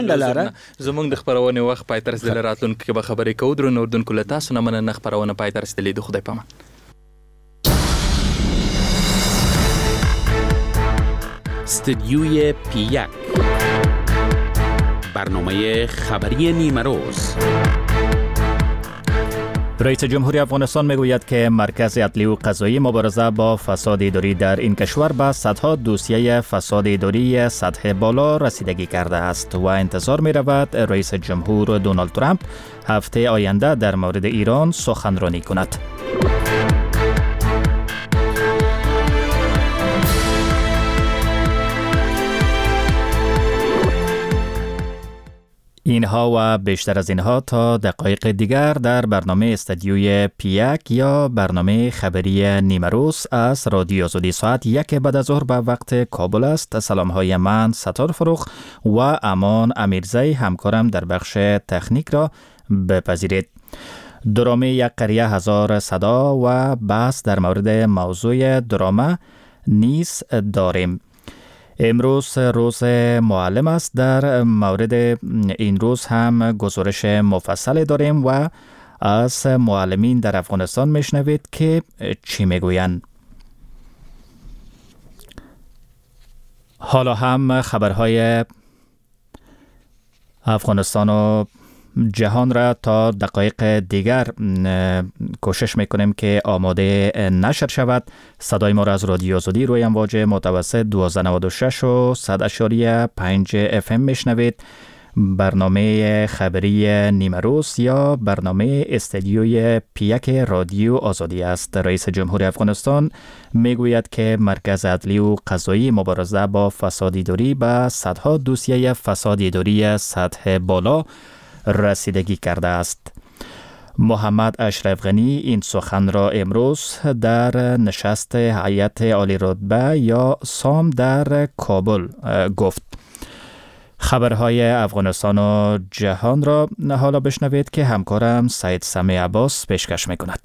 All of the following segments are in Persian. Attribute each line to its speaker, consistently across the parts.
Speaker 1: زمونږ د خبرونه وخت پای تر رسیدل راتلونکو کې به خبرې کوو. درنو اوردونکو له تاسو نه مننه. خبرونه پای تر رسیدلې د خدای پامان.
Speaker 2: استدیوی پی1 برنامه خبری نیمروز.
Speaker 3: رئیس جمهوری افغانستان میگوید که مرکز عدلی و قضایی مبارزه با فساد اداری در این کشور به صدها دوسیه فساد اداری سطح بالا رسیدگی کرده است و انتظار می رود رئیس جمهور دونالد ترامپ هفته آینده در مورد ایران سخنرانی کند. اینها و بیشتر از اینها تا دقایق دیگر در برنامه استدیوی پی1 یا برنامه خبری نیمروز از رادیو آزادی ساعت 1 بعد از ظهر به وقت کابل است. سلام های من ستار فروخ و امان امیرزی همکارم در بخش تکنیک را بپذیرید. درامه یک قریه هزار صدا و بحث در مورد موضوع درامه نیز داریم. امروز روز معلم است. در مورد این روز هم گزارش مفصل داریم و از معلمین در افغانستان میشنوید که چی میگویند. حالا هم خبرهای افغانستان و جهان را تا دقایق دیگر کوشش میکنیم که آماده نشر شود. صدای ما را از رادیو آزادی روی امواج متوسط 1296 و 100.5 FM میشنوید. برنامه خبری نیمروز یا برنامه استدیوی پی1 رادیو آزادی است. رئیس جمهور افغانستان میگوید که مرکز عدلی و قضایی مبارزه با فساد اداری به صدها دوسیه فساد اداری سطح بالا رسیدگی کرده است. محمد اشرف غنی این سخن را امروز در نشست هیئت عالی رتبه یا سام در کابل گفت. خبرهای افغانستان و جهان را حالا بشنوید که همکارم سید سمی عباس پیشکش میکند.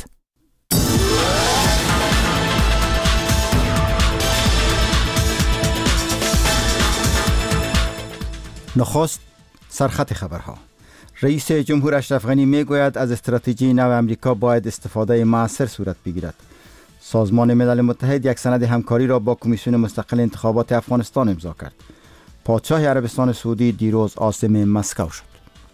Speaker 4: نخست سرخط خبرها. رئیس جمهور اشرف غنی میگوید از استراتژی نو امریکا باید استفاده مؤثر صورت بگیرد. سازمان ملل متحد یک سند همکاری را با کمیسیون مستقل انتخابات افغانستان امضا کرد. پادشاه عربستان سعودی دیروز عازم مسکو شد.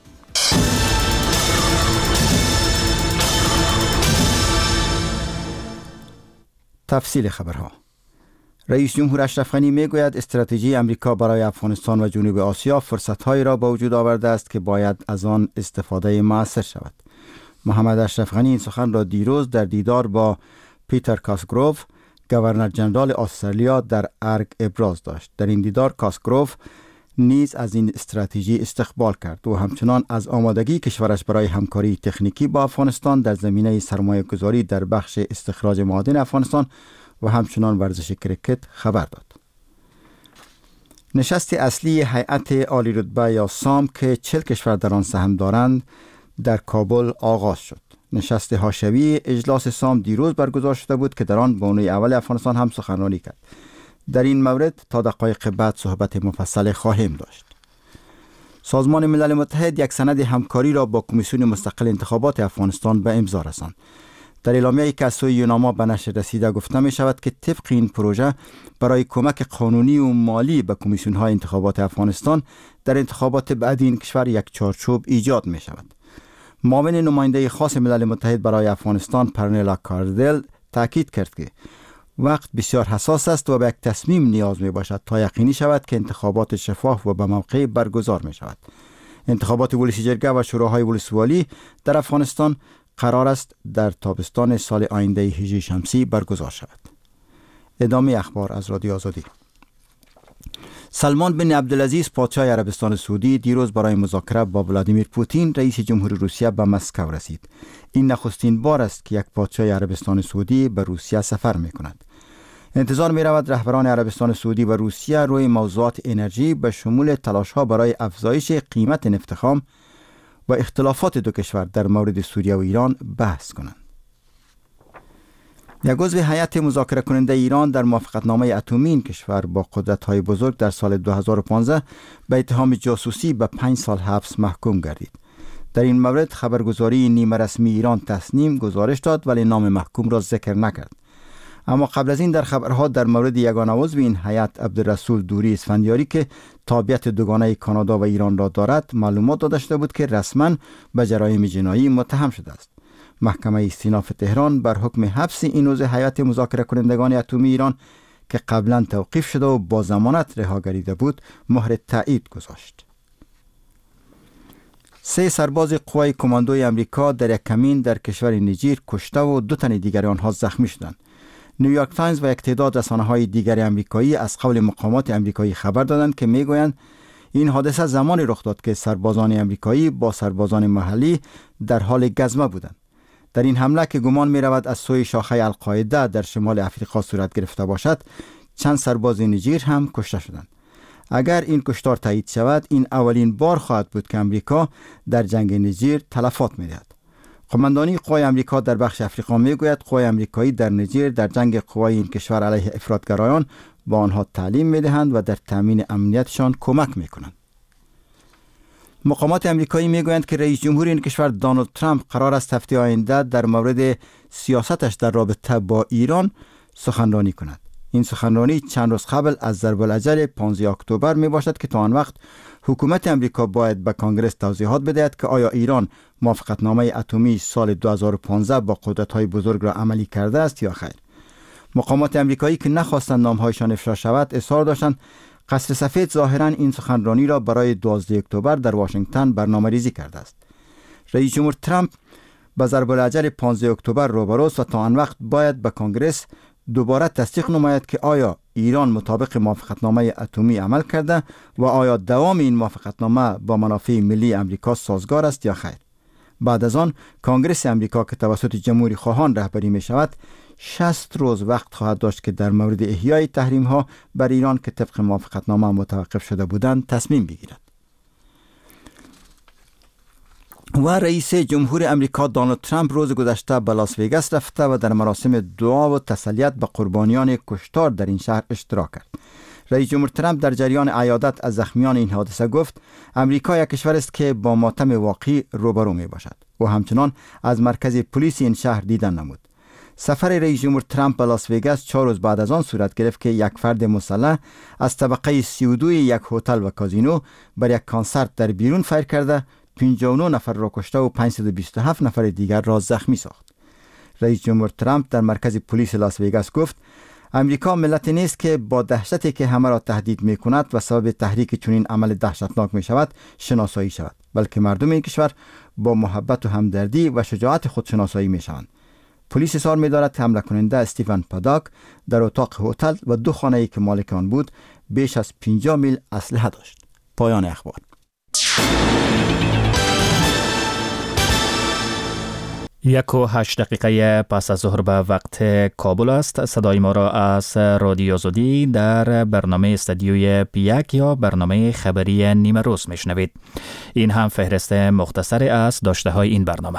Speaker 4: تفصیل خبرها. رئیس جمهور اشرف غنی میگوید استراتژی امریکا برای افغانستان و جنوب آسیا فرصت‌هایی را به وجود آورده است که باید از آن استفاده مؤثر شود. محمد اشرف غنی این سخن را دیروز در دیدار با پیتر کاسگروف، گورنر جنرال استرالیا در ارگ ابراز داشت. در این دیدار کاسگروف نیز از این استراتژی استقبال کرد و همچنان از آمادگی کشورش برای همکاری تکنیکی با افغانستان در زمینه سرمایه‌گذاری در بخش استخراج معادن افغانستان و همچنان ورزش کرکت خبر داد. نشست اصلی هیئت عالی رتبه یا سام که 40 کشور در آن سهم دارند در کابل آغاز شد. نشست حاشیه‌ای اجلاس سام دیروز برگزار شده بود که در آن بانوی اول افغانستان هم سخنرانی کرد. در این مورد تا دقایق بعد صحبت مفصل خواهیم داشت. سازمان ملل متحد یک سند همکاری را با کمیسیون مستقل انتخابات افغانستان به امضا رساند. در اعلامیه‌ای که از سوی یوناما به نشر رسیده گفته می شود که طبق این پروژه برای کمک قانونی و مالی به کمیسیون‌های انتخابات افغانستان در انتخابات بعدی این کشور یک چارچوب ایجاد می شود. معاون نماینده خاص ملل متحد برای افغانستان پرنلا کاردل تاکید کرد که وقت بسیار حساس است و به یک تصمیم نیاز می باشد تا یقینی شود که انتخابات شفاف و به موقع برگزار می شود. انتخابات ولسی جرگه و شوراهای ولسوالی در افغانستان قرار است در تابستان سال آینده هجری شمسی برگزار شود. ادامه اخبار از رادیو آزادی. سلمان بن عبدالعزیز پادشاه عربستان سعودی دیروز برای مذاکره با ولادیمیر پوتین رئیس جمهور روسیه به مسکو رسید. این نخستین بار است که یک پادشاه عربستان سعودی به روسیه سفر می کند. انتظار می رود رهبران عربستان سعودی و روسیه روی موضوعات انرژی به شمول تلاش‌ها برای افزایش قیمت نفت خام و اختلافات دو کشور در مورد سوریه و ایران بحث کنند. یک عضو هیئت مذاکره کننده ایران در موافقتنامه اتمی این کشور با قدرت‌های بزرگ در سال 2015 به اتهام جاسوسی به 5 سال حبس محکوم گردید. در این مورد خبرگزاری نیمه رسمی ایران تصنیم گزارش داد ولی نام محکوم را ذکر نکرد. اما قبل از این در خبرها در مورد یگانه عضو این هیئت عبدالرسول دوری اسفندیاری که تابعیت دوگانه کانادا و ایران را دارد معلومات داده شده بود که رسما به جرایم جنایی متهم شده است. محکمه استیناف تهران بر حکم حبس این عضو هیئت مذاکره کنندگان اتمی ایران که قبلا توقیف شده و با ضمانت رها گردیده بود مهر تایید گذاشت. 3 سرباز قوای کماندوی امریکا در یک کمین در کشور نیجر کشته و 2 تن دیگر آنها زخمی شدند. نیویورک تایمز و یک تعداد رسانه‌های دیگر آمریکایی از قول مقامات آمریکایی خبر دادند که میگویند این حادثه زمانی رخ داد که سربازان آمریکایی با سربازان محلی در حال گزمه بودند. در این حمله که گمان می رود از سوی شاخه القاعده در شمال افریقا صورت گرفته باشد، چند سرباز نیجر هم کشته شدند. اگر این کشتار تایید شود، این اولین بار خواهد بود که امریکا در جنگ نیجر تلفات می دهد. قماندانی قوای امریکا در بخش افریقا می گوید قوای امریکایی در نیجر در جنگ قوای این کشور علیه افراطگرایان با آنها تعلیم می دهند و در تامین امنیتشان کمک می کنند. مقامات امریکایی می گویند که رئیس جمهور این کشور دونالد ترامپ قرار است هفته آینده در مورد سیاستش در رابطه با ایران سخنرانی کند. این سخنرانی چند روز قبل از ضرب الاجل 15 اکتبر می باشد که تا آن وقت حکومت امریکا باید به کانگرس توضیحات بدهد که آیا ایران موافقتنامه اتمی سال 2015 با قدرت‌های بزرگ را عملی کرده است یا خیر. مقامات امریکایی که نخواستند نام‌هایشان افشا شود اصرار داشتند قصر سفید ظاهراً این سخنرانی را برای 12 اکتبر در واشنگتن برنامه‌ریزی کرده است. رئیس جمهور ترامپ به ضرب الاجل 15 اکتبر روبروست و تا آن وقت باید به کانگرس دوباره تصدیق نماید که آیا ایران مطابق موافقتنامه اتمی عمل کرده و آیا دوام این موافقتنامه با منافع ملی امریکا سازگار است یا خیر. بعد از آن کانگرس امریکا که توسط جمهوری خواهان رهبری می شود 60 روز وقت خواهد داشت که در مورد احیای تحریم ها بر ایران که طبق موافقتنامه متوقف شده بودند تصمیم بگیرد. و رئیس جمهور امریکا دونالد ترامپ روز گذشته به لاس ویگاس رفته و در مراسم دعا و تسلیت به قربانیان کشتار در این شهر اشتراک کرد. رئیس جمهور ترامپ در جریان عیادت از زخمیان این حادثه گفت امریکا یک کشور است که با ماتم واقعی روبرو می باشد و همچنان از مرکز پلیس این شهر دیدن نمود. سفر رئیس جمهور ترامپ به لاس ویگاس 4 روز بعد از آن صورت گرفت که یک فرد مسلح از طبقه 32 یک هتل و کازینو بر یک کنسرت در بیرون فیر کرده 59 نفر را کشته و 527 نفر دیگر را زخمی ساخت. رئیس جمهور ترامپ در مرکز پلیس لاس ویگاس گفت امریکا ملتی نیست که با دهشتی که همه را تهدید می کند و سبب تحریک چنین عمل دهشتناک می شود شناسایی شود، بلکه مردم این کشور با محبت و همدردی و شجاعت خود شناسایی می شوند. پلیس اظهار می دارد حمله کننده استیون پاداک در اتاق هتل و 2 خانه‌ای که مالک آن بود بیش از 50 میل اسلحه داشت. پایان اخبار.
Speaker 3: 1:08 پس از ظهر به وقت کابل است. صدای ما را از رادیو آزادی در برنامه استدیوی پیک یا برنامه خبری نیمه روز میشنوید. این هم فهرست مختصری از داشته های این برنامه.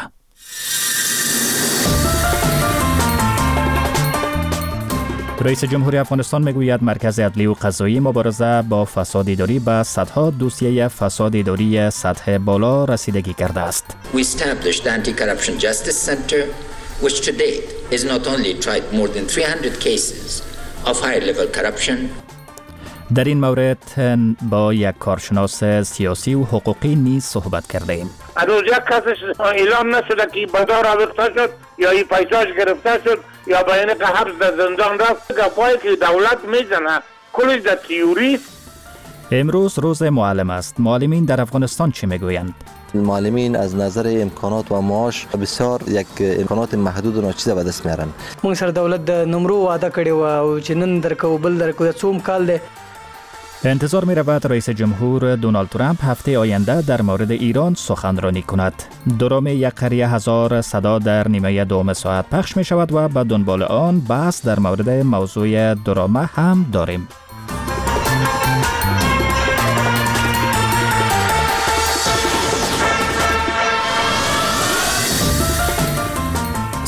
Speaker 3: رئیس جمهوری افغانستان میگوید مرکز عدلی و قضایی مبارزه با فساد اداری به صدها دوسیه فساد اداری سطح بالا رسیدگی کرده است.
Speaker 5: We established the Anti-Corruption Justice Center, which to date has not only tried more than 300 cases of high-level corruption.
Speaker 3: در این مورد با یک کارشناس سیاسی و حقوقی نیز صحبت کرده ایم.
Speaker 6: هنوز یک کسش اعلام نشده که بدار آویخته شد یا این پیساش گرفته شد یا به اینه که حبس در زندان رفت. گفایی که دولت میزنه کلش در تیوری.
Speaker 3: امروز روز معلم است. معلمین در افغانستان چی میگویند؟
Speaker 7: معلمین از نظر امکانات و معاش بسیار یک امکانات محدود و ناچیزه به دست میارن.
Speaker 8: موږ سره دولت د نمرو وعده کړی و چې نن درکو بل درکو څوم کال دی.
Speaker 3: انتظار می رود رئیس جمهور دونالد ترامپ هفته آینده در مورد ایران سخنرانی کند. درام 1,000 صدا در نیمه دوم ساعت پخش می شود و به دنبال آن بحث در مورد موضوع درامه هم داریم.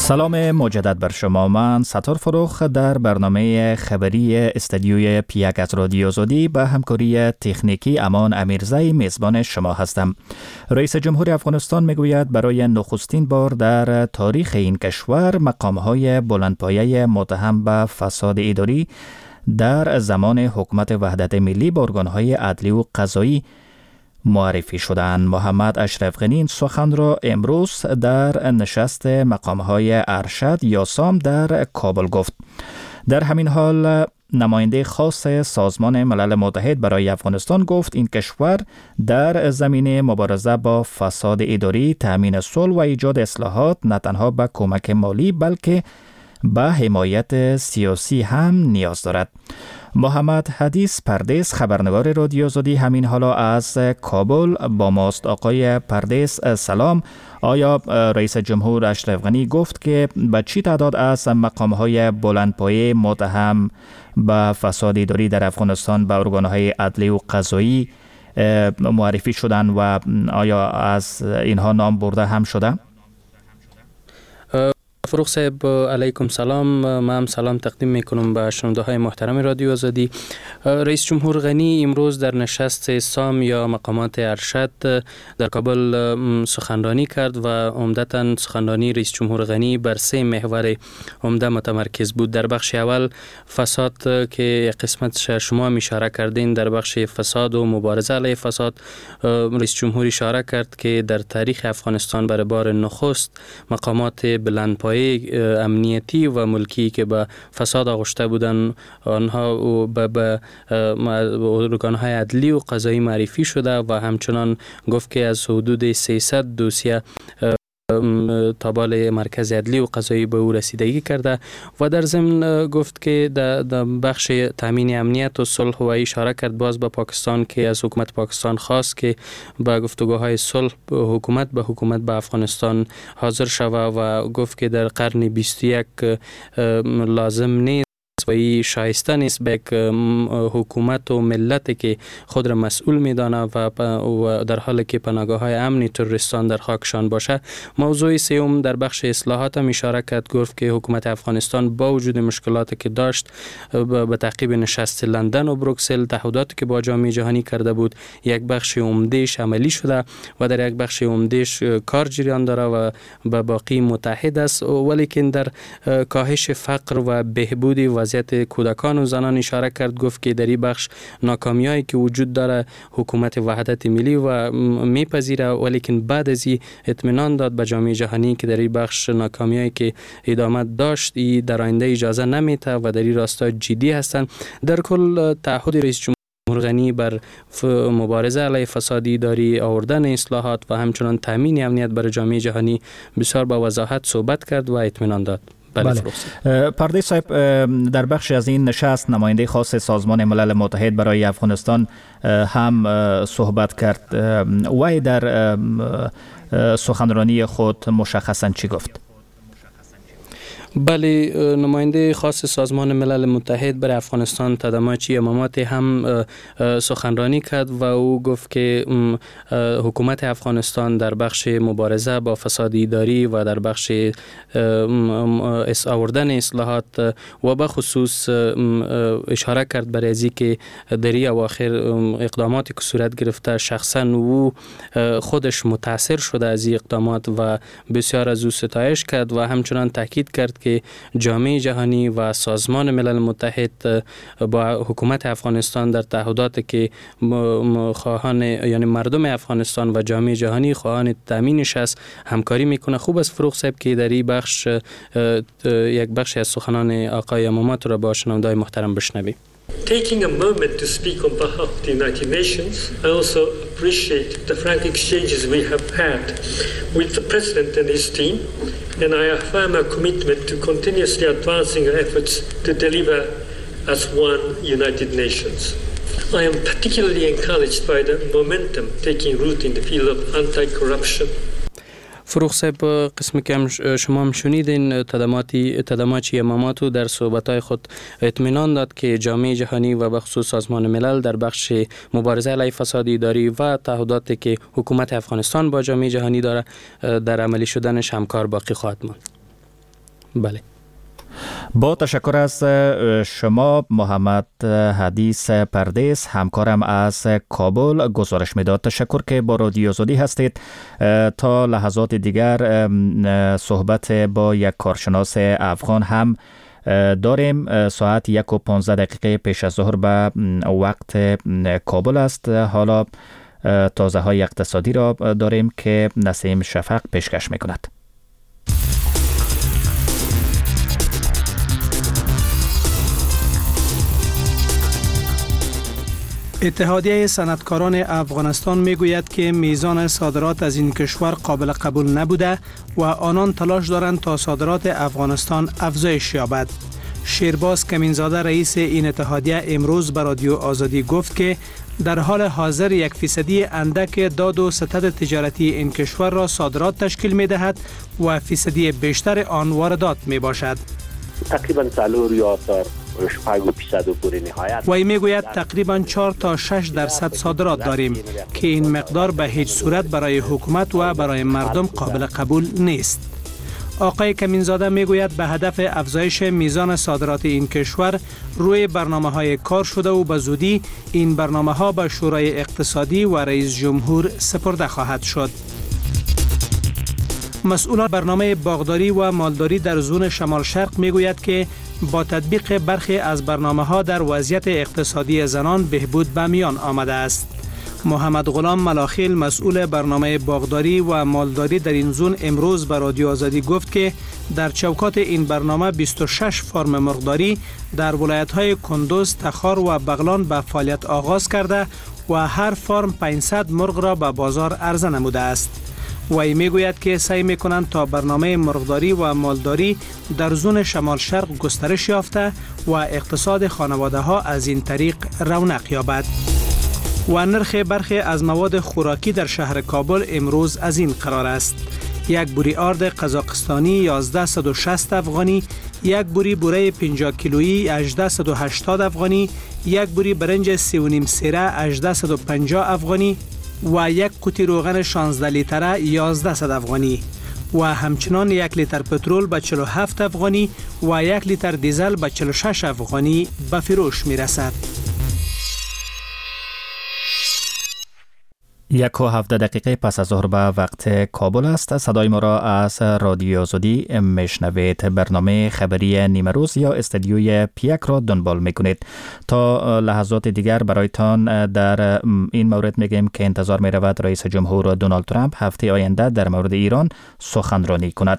Speaker 3: سلام مجدد بر شما. من ستار فروخ در برنامه خبری استدیوی پیک از رادیو آزادی به همکاری تکنیکی امان امیرزی میزبان شما هستم. رئیس جمهور افغانستان میگوید برای نخستین بار در تاریخ این کشور مقامهای بلندپایه متهم به فساد اداری در زمان حکومت وحدت ملی با ارگانهای عدلی و قضایی معرفی شدند. محمد اشرف غنی این سخن را امروز در نشست مقامهای ارشد یا سام در کابل گفت. در همین حال نماینده خاص سازمان ملل متحد برای افغانستان گفت این کشور در زمینه مبارزه با فساد اداری، تامین صلح و ایجاد اصلاحات نه تنها به کمک مالی بلکه به حمایت سیاسی هم نیاز دارد. محمد حدیث پردیس خبرنگار رادیو آزادی همین حالا از کابل با ماست. آقای پردیس سلام. آیا رئیس جمهور اشرف غنی گفت که به چی تعداد از مقام‌های بلندپایه متهم به فساد اداری در افغانستان به ارگان‌های عدلی و قضایی معرفی شدند و آیا از اینها نام برده هم شده؟
Speaker 9: فروخ صاحب علیکم سلام. من سلام تقدیم میکنم به شنونده های محترم رادیو آزادی. رئیس جمهور غنی امروز در نشست سام یا مقامات ارشد در کابل سخنرانی کرد و عمدتاً سخنرانی رئیس جمهور غنی بر 3 محور عمده متمرکز بود. در بخش اول فساد که قسمت شما اشاره کردین، در بخش فساد و مبارزه علیه فساد رئیس جمهور اشاره کرد که در تاریخ افغانستان برای بار نخست مقامات بلندپایه امنیتی و ملکی که به فساد آغشته بودن آنها به ارگان‌های عدلی و قضایی معرفی شده و همچنان گفت که از حدود 300 دوسیه تابال مرکز عدلی و قضایی به او رسیدگی کرده و در ضمن گفت که در بخش تامین امنیت و صلح و اشاره کرد باز به پاکستان که از حکومت پاکستان خواست که با گفتگوهای صلح حکومت به افغانستان حاضر شود و گفت که در قرن 21 لازم نیست و این شایسته نیست به یک حکومت و ملت که خود را مسئول میدانه و در حالی که پناهگاه‌های امنی تروریستان در خاکشان باشه. موضوع سوم در بخش اصلاحات هم اشاره کرد، گفت که حکومت افغانستان با وجود مشکلاتی که داشت به تعقیب نشست لندن و بروکسل تعهداتی که با جامعه جهانی کرده بود یک بخش عمده‌اش عملی شده و در یک بخش عمده‌اش کار جریان داره و به باقی متحد است، ولیکن در کاهش فقر و بهبود وضعیت کودکان و زنان اشاره کرد. گفت که در این بخش ناکامیایی که وجود داره حکومت وحدت ملی و میپذیره، ولیکن بعد از این اطمینان داد به جامعه جهانی که در این بخش ناکامیایی که ادامه داشت در آینده اجازه نمیده و در این راستا جدی هستند. در کل تعهد رئیس جمهور غنی بر مبارزه علیه فساد اداری، آوردن اصلاحات و همچنان تامین امنیت برای جامعه جهانی بسیار با وضاحت صحبت کرد و اطمینان داد.
Speaker 3: بله. پردیس صاحب، در بخش از این نشست نماینده خاص سازمان ملل متحد برای افغانستان هم صحبت کرد. وی در سخنرانی خود مشخصاً چی گفت؟
Speaker 9: بله، نماینده خاص سازمان ملل متحد برای افغانستان تدماچی امامات هم سخنرانی کرد و او گفت که حکومت افغانستان در بخش مبارزه با فساد اداری و در بخش آوردن اصلاحات و به خصوص اشاره کرد برای ازی که در اواخر اقداماتی که صورت گرفته شخصا او خودش متاثر شده از این اقدامات و بسیار از او ستایش کرد و همچنان تاکید کرد که جامعه جهانی و سازمان ملل متحد با حکومت افغانستان در تعهداتی که خواهان یعنی مردم افغانستان و جامعه جهانی خواهان تامینش است همکاری میکنه. خوب است فروخ صاحب که در این بخش یک بخش از سخنان آقای امامات را با شنونده‌های محترم بشنویم.
Speaker 10: Taking a moment to speak on behalf of the United Nations, I also appreciate the frank exchanges we have had with the President and his team, and I affirm our commitment to continuously advancing our efforts to deliver as one United Nations. I am particularly encouraged by the momentum taking root in the field of anti-corruption.
Speaker 9: فروخ صاحب، قسمی که شما هم شنیدین تدماچی اماماتو در صحبتهای خود اطمینان داد که جامعه جهانی و به خصوص سازمان ملل در بخش مبارزه علیه فساد اداری و تعهداتی که حکومت افغانستان با جامعه جهانی داره در عملی شدنش همکار باقی خواهد ماند. بله.
Speaker 3: با تشکر از شما محمد حدیث پردیس، همکارم از کابل گزارش میداد. تشکر که با رادیو آزادی هستید. تا لحظات دیگر صحبت با یک کارشناس افغان هم داریم. ساعت 1:15 پیش از ظهر به وقت کابل است. حالا تازه های اقتصادی را داریم که نسیم شفق پیشکش میکند.
Speaker 11: اتحادیه صنعتکاران افغانستان میگوید که میزان صادرات از این کشور قابل قبول نبوده و آنان تلاش دارند تا صادرات افغانستان افزایش یابد. شیرباز کمینزاده رئیس این اتحادیه امروز به رادیو آزادی گفت که در حال حاضر 1% اندک داد و ستد تجارتی این کشور را صادرات تشکیل می دهد و فیصدی بیشتر آن واردات می باشد.
Speaker 12: تقریبا 4 یا 5% پوری نهایت.
Speaker 11: وی میگوید تقریبا 4 تا 6% صادرات داریم که این مقدار به هیچ صورت برای حکومت و برای مردم قابل قبول نیست. آقای کمینزاده میگوید به هدف افزایش میزان صادرات این کشور روی برنامه‌های کار شده و به زودی این برنامه‌ها به شورای اقتصادی و رئیس جمهور سپرده خواهد شد. مسئولان برنامه باغداری و مالداری در زون شمال شرق میگوید که با تطبیق برخی از برنامه‌ها در وضعیت اقتصادی زنان بهبود به میان آمده است. محمد غلام ملاخیل مسئول برنامه باغداری و مالداری در این زون امروز به رادیو آزادی گفت که در چوکات این برنامه 26 فرم مرغداری در ولایت‌های کندوز، تخار و بغلان به فعالیت آغاز کرده و هر فرم 500 مرغ را به بازار عرضه نموده است. وی میگوید که سعی میکنند تا برنامه مرغداری و مالداری در زون شمال شرق گسترش یافته و اقتصاد خانواده ها از این طریق رونق یابد. و نرخ برخی از مواد خوراکی در شهر کابل امروز از این قرار است: یک بوری آرد قزاقستانی 1160 افغانی، یک بوری بوره 50 کیلویی 1880 افغانی، یک بوری برنج 3.5 سیره 1850 افغانی و یک قوطی روغن 16 لیتره 1100 افغانی و همچنان 1 لیتر پترول به 47 افغانی و 1 لیتر دیزل به 46 افغانی به فروش می رسد.
Speaker 3: 1:17 پس از ظهر به وقت کابل است. صدای ما را از رادیو آزادی میشنوید. برنامه خبری نیمه روز یا استدیوی پیک را دنبال میکنید. تا لحظات دیگر برایتان در این مورد میگیم که انتظار میرود رئیس جمهور دونالد ترامپ هفته آینده در مورد ایران سخنرانی کند.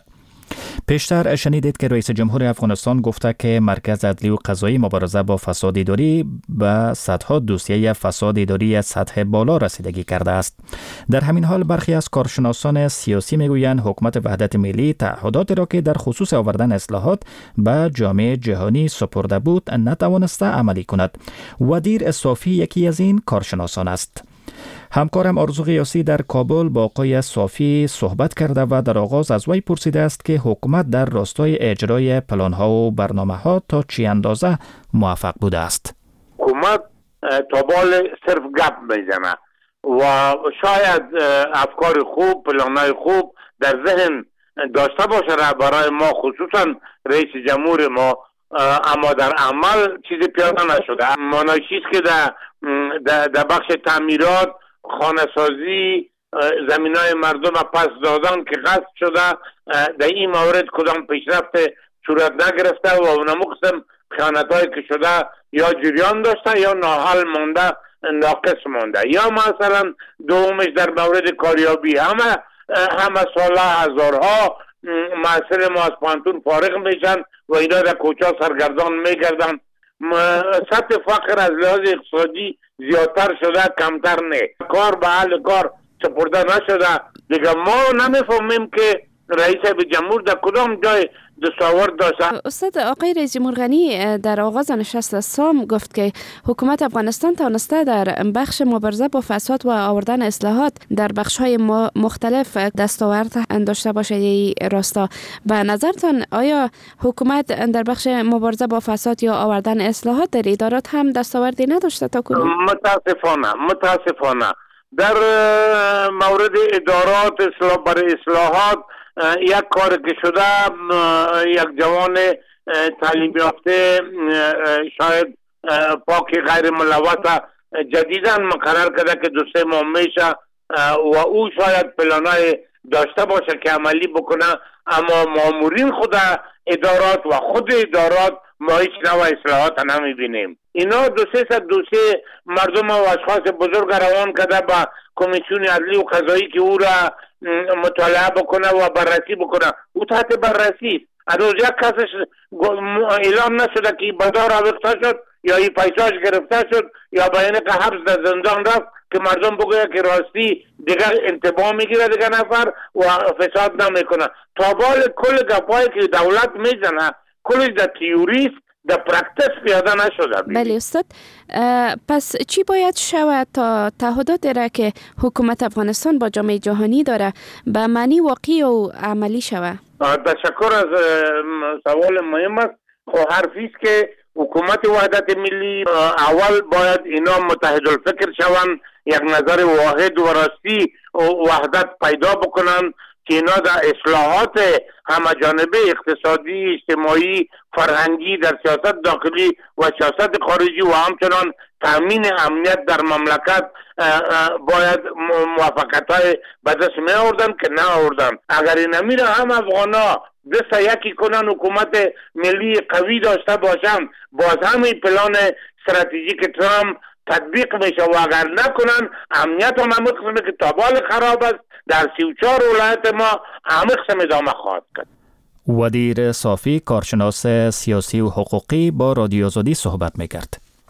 Speaker 3: پیشتر شنیدید که رئیس جمهور افغانستان گفته که مرکز عدلی و قضایی مبارزه با فساد اداری به صدها دوسیه فساد اداری سطح بالا رسیدگی کرده است. در همین حال برخی از کارشناسان سیاسی میگویند حکومت وحدت ملی تعهداتی را که در خصوص آوردن اصلاحات به جامعه جهانی سپرده بود نتوانسته عملی کند. ودیر صافی یکی از این کارشناسان است. همکارم آرزو غیاسی در کابل با آقای صافی صحبت کرده و در آغاز از وی پرسیده است که حکومت در راستای اجرای پلان‌ها و برنامه‌ها تا چه اندازه موفق بوده است.
Speaker 6: حکومت تا بال صرف گپ میزنه و شاید افکار خوب، پلان‌های خوب در ذهن داشته باشه برای ما، خصوصا رئیس جمهور ما، اما در عمل چیزی پیاده نشده. مانایشی است که در بخش تعمیرات، خانه‌سازی، زمینای مردم پس دادن که غصب شده، در این مورد کدام پیشرفت صورت نگرفته و اونمو قسم خیانت‌هایی که شده یا جریان داشته یا ناحل مانده، ناقص مانده. یا مثلا دومش در مورد کاریابی، همه ساله هزارها محصل ما از پانتون فارغ میشن و اینا در کوچه سرگردان میگردن. سطح فقر از لحاظ اقتصادی زیادتر شده، کمتر نه. کار به حل کار سپرده نشده. دیگه ما نمیفهمیم که رئیس جمهور در کدام جای دستاورد داشته.
Speaker 13: استاد، آقای رئیس جمهور غنی در آغاز نشست سام گفت که حکومت افغانستان توانسته در بخش مبارزه با فساد و آوردن اصلاحات در بخش‌های مختلف دستاورد داشته باشه. راستا به نظرتان آیا حکومت در بخش مبارزه با فساد یا آوردن اصلاحات در ادارات هم دستاوردی نداشته تا کنون؟
Speaker 6: متاسفانه در مورد ادارات برای اصلاحات یک کار که شده، یک جوان تعلیم یافته شاید پاک غیر ملوث جدیداً مقرر کرده که 2-3 ماه میشه و او شاید پلانای داشته باشه که عملی بکنه، اما مامورین خود ادارات و خود ادارات ما هیچ نوع اصلاحات نمیبینیم. اینا 200 دوسیه مردم و اشخاص بزرگ روان کرده با کمیسیون عدلی و قضایی که او را مطالعه بکنه و بررسی بکنه. او تحت بررسی هنوز یک کسش اعلام نشده که بدار آویخته شد یا این پیساش گرفته شد یا بیان که حبس در زندان رفت که مردم بگوید که راستی دیگر انتباه میگیره دیگر نفر و فساد نمیکنه. تا بال کل گپایی که دولت میزنه کلش در تیوریست در پرکتس پیاده نشده.
Speaker 13: بله استاد، پس چی باید شود تا تعهداتی را که حکومت افغانستان با جامعه جهانی داره به معنی واقعی و عملی شود؟
Speaker 6: تشکر از سوال مهم است. خب حرفی است که حکومت وحدت ملی اول باید اینا متحد الفکر شوند، یک نظر واحد و راستی وحدت پیدا بکنن که اینا در اصلاحات همه جانبه اقتصادی، اجتماعی، فرهنگی در سیاست داخلی و سیاست خارجی و همچنان تامین امنیت در مملکت باید موافقت‌های به دست می آوردن که نه آوردن. اگر این نمیره هم افغانا دست یکی کنن حکومت ملی قوی داشته باشن، باز همین پلان استراتژیک ترامپ تطبیق میشه و اگر نکنن امنیت هم همه قسمه که تابال خراب است در 34 ولایت ما همه قسم ادامه خواهد کرد.
Speaker 3: ودیر صافی، کارشناس سیاسی و حقوقی، با رادیو آزادی صحبت میکرد.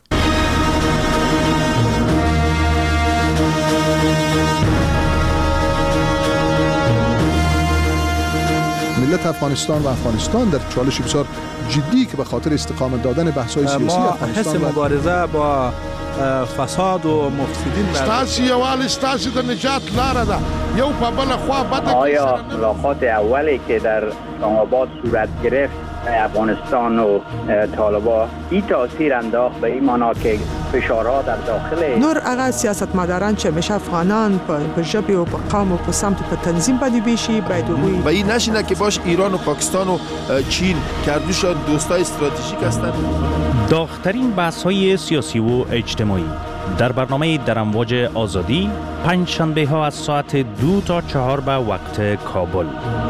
Speaker 14: ملت افغانستان و افغانستان در چالش بسیار جدی که به خاطر استقامت دادن بحث‌های سیاسی افغانستان
Speaker 15: ما حس مبارزه با فساد و مفسدین
Speaker 16: ستاسي یوال ستاسي د نجات لاره ده یو په بل خوا بده.
Speaker 12: آیا ملاقات اولی که در اسلام آباد صورت گرفت افغانستان و طالبان این تاثیر انداخت به این معنا که فشارها در داخل
Speaker 17: نور هغه سیاستمداران چې همیشه افغانان په ژبې او په قوم او په سمت په تنظیم باندې بیشي باید وي
Speaker 18: و این نشینه که باش ایران و پاکستان و چین کردوشان دوستای استراتژیک هستند.
Speaker 2: داغ‌ترین بحث‌های سیاسی و اجتماعی در برنامه در امواج آزادی پنج شنبه ها از ساعت 2 تا 4 به وقت کابل.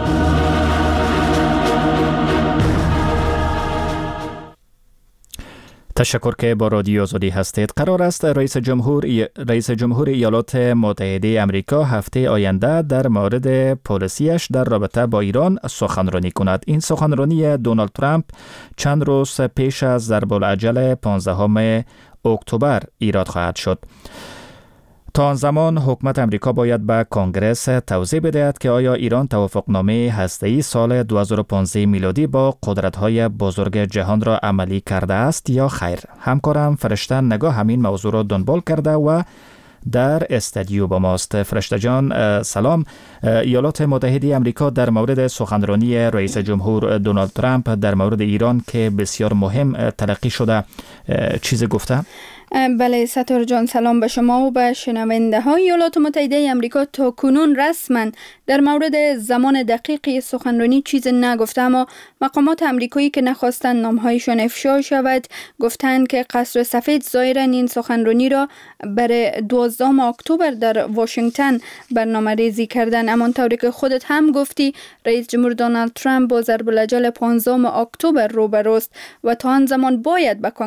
Speaker 3: تشکر که با رادیو آزادی هستید. قرار است رئیس جمهور ایالات متحده آمریکا هفته آینده در مورد پالیسیش در رابطه با ایران سخنرانی کند. این سخنرانی دونالد ترامپ چند روز پیش از ضرب‌العجل 15 اکتبر ایراد خواهد شد. تا آن زمان حکومت امریکا باید به کنگره توضیح بدهد که آیا ایران توافقنامه هسته‌ای سال 2015 میلادی با قدرت‌های بزرگ جهان را عملی کرده است یا خیر. همکارم فرشته نگاه همین موضوع را دنبال کرده و در استودیو با ماست. فرشته جان سلام. ایالات متحده آمریکا در مورد سخنرانی رئیس جمهور دونالد ترامپ در مورد ایران که بسیار مهم تلقی شده چیزی گفته؟
Speaker 19: بله ستاره جان، سلام به شما و به شنونده های ایالات متحده آمریکا. تا کنون رسما در مورد زمان دقیقی سخنرانی چیز نگفته، اما مقامات آمریکایی که نخواستند نامهایشان افشا شود گفتند که قصر سفید ظاهرا این سخنرانی را برای 12 اکتبر در واشنگتن برنامه ریزی کردن. اما طوری که خودت هم گفتی رئیس جمهور دونالد ترامپ با ضرب‌العجل 15 اکتبر روبروست و تا آن زمان باید به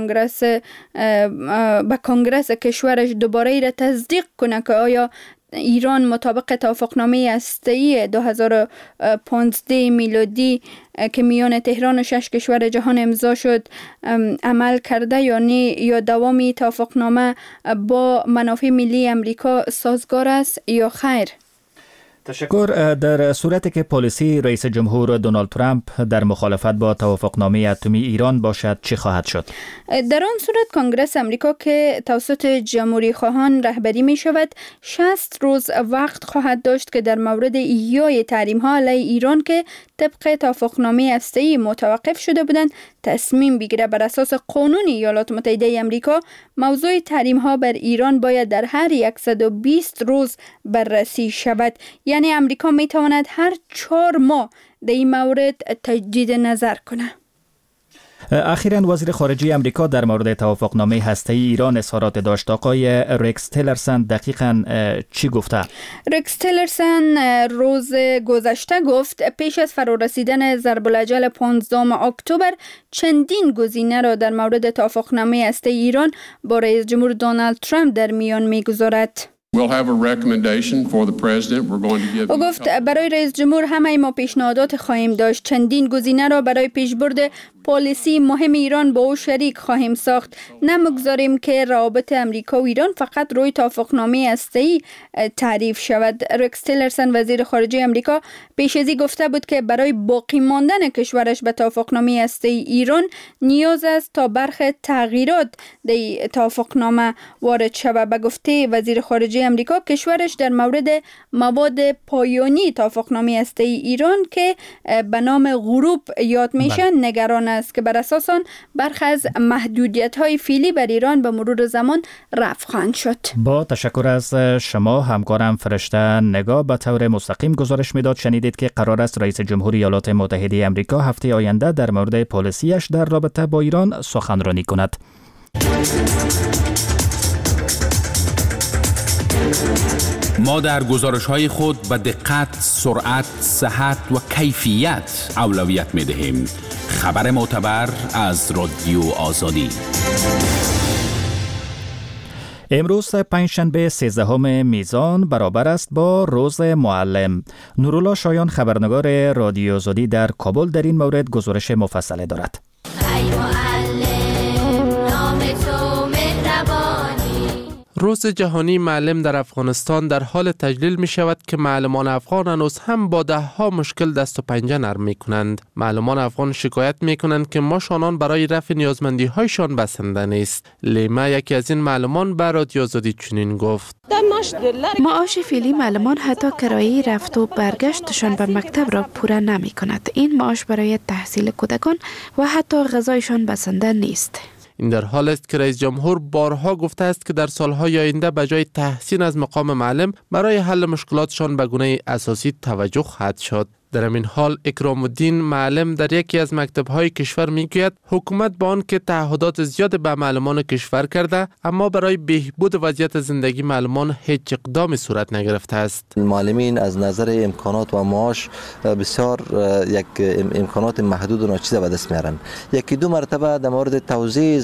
Speaker 19: کنگره کشورش دوباره ای را تصدیق کنه که آیا ایران مطابق توافقنامه هسته‌ای 2015 میلادی که میان تهران و 6 کشور جهان امضا شد عمل کرده یا نه، یا دوامی توافقنامه با منافع ملی امریکا سازگار است یا خیر.
Speaker 3: تشکر. در صورتی که پالیسی رئیس جمهور دونالد ترامپ در مخالفت با توافقنامه اتمی ایران باشد چی خواهد شد؟
Speaker 19: در آن صورت کنگره امریکا که توسط جمهوری خواهان رهبری می شود 60 روز وقت خواهد داشت که در مورد ایحای تحریم ها علیه ایران که طبق توافقنامه هسته‌ای متوقف شده بودند تصمیم بگیره بر اساس قانون ایالات متحده آمریکا موضوع تحریم ها بر ایران باید در هر 120 روز بررسی شود. یعنی آمریکا می تواند هر 4 ماه در این مورد تجدید نظر کنه.
Speaker 3: اخیراً وزیر خارجه امریکا در مورد توافقنامه هسته‌ای ایران اظهارات داشت. آقای رکس تیلرسن دقیقاً چی گفته؟
Speaker 19: رکس تیلرسن روز گذشته گفت پیش از فرارسیدن ضرب الاجل 15 اکتبر چندین گزینه را در مورد توافقنامه هسته‌ای ایران با رئیس جمهور دونالد ترامپ در میان می‌گذارد. او گفت برای رئیس جمهور همه ما پیشنهادات خواهیم داشت. چندین گزینه را برای پیشبرد پالیسی مهم ایران با او شریک خواهیم ساخت. نمیگذاریم که روابط امریکا و ایران فقط روی توافقنامه هسته‌ای تعریف شود. رکس تیلرسن وزیر خارجه امریکا پیش از این گفته بود که برای باقی ماندن کشورش به توافقنامه هسته‌ای ایران نیاز است تا برخی تغییرات در توافقنامه وارد شود. به گفته وزیر خارجه امریکا کشورش در مورد مواد پایانی توافقنامه هسته‌ای ایران که به نام غروب یاد میشه نگران است که بر اساس آن برخی از محدودیت‌های فعلی بر ایران به مرور زمان رفع خواهند شد.
Speaker 3: با تشکر از شما همکارم فرشته نگاه به طور مستقیم گزارش میداد. شنیدید که قرار است رئیس جمهور ایالات متحده آمریکا هفته آینده در مورد پالیسیش در رابطه با ایران سخنرانی کند.
Speaker 20: ما در گزارش‌های خود به دقت، سرعت، صحت و کیفیت اولویت می‌دهیم. خبر معتبر از رادیو آزادی.
Speaker 3: امروز پنجشنبه 13 میزان برابر است با روز معلم. نورالله شایان خبرنگار رادیو آزادی در کابل در این مورد گزارش مفصل دارد.
Speaker 21: روز جهانی معلم در افغانستان در حال تجلیل می شود که معلمان افغان هنوز هم با ده‌ها مشکل دست و پنجه نرم می کنند. معلمان افغان شکایت می کنند که معاش آنان برای رفع نیازمندی هایشان بسنده نیست. لیما یکی از این معلمان به رادیو آزادی چنین گفت:
Speaker 13: معاش فعلی معلمان حتی کرایه رفت و برگشتشان به مکتب را پوره نمی کند. این معاش برای تحصیل کودکان و حتی غذایشان بسنده نیست.
Speaker 21: این در حال است که رئیس جمهور بارها گفته است که در سالهای آینده به جای تحسین از مقام معلم برای حل مشکلاتشان به گونه اساسی توجه خواهد شد. در این حال اکرام الدین معلم در یکی از مکتب‌های کشور میگوید حکومت با آن که تعهدات زیاد به معلمان کشور کرده اما برای بهبود وضعیت زندگی معلمان هیچ اقدامی صورت نگرفته است.
Speaker 7: معلمین از نظر امکانات و معاش بسیار یک امکانات محدود و ناچیز به دست میارن. یکی دو مرتبه در مورد توزیع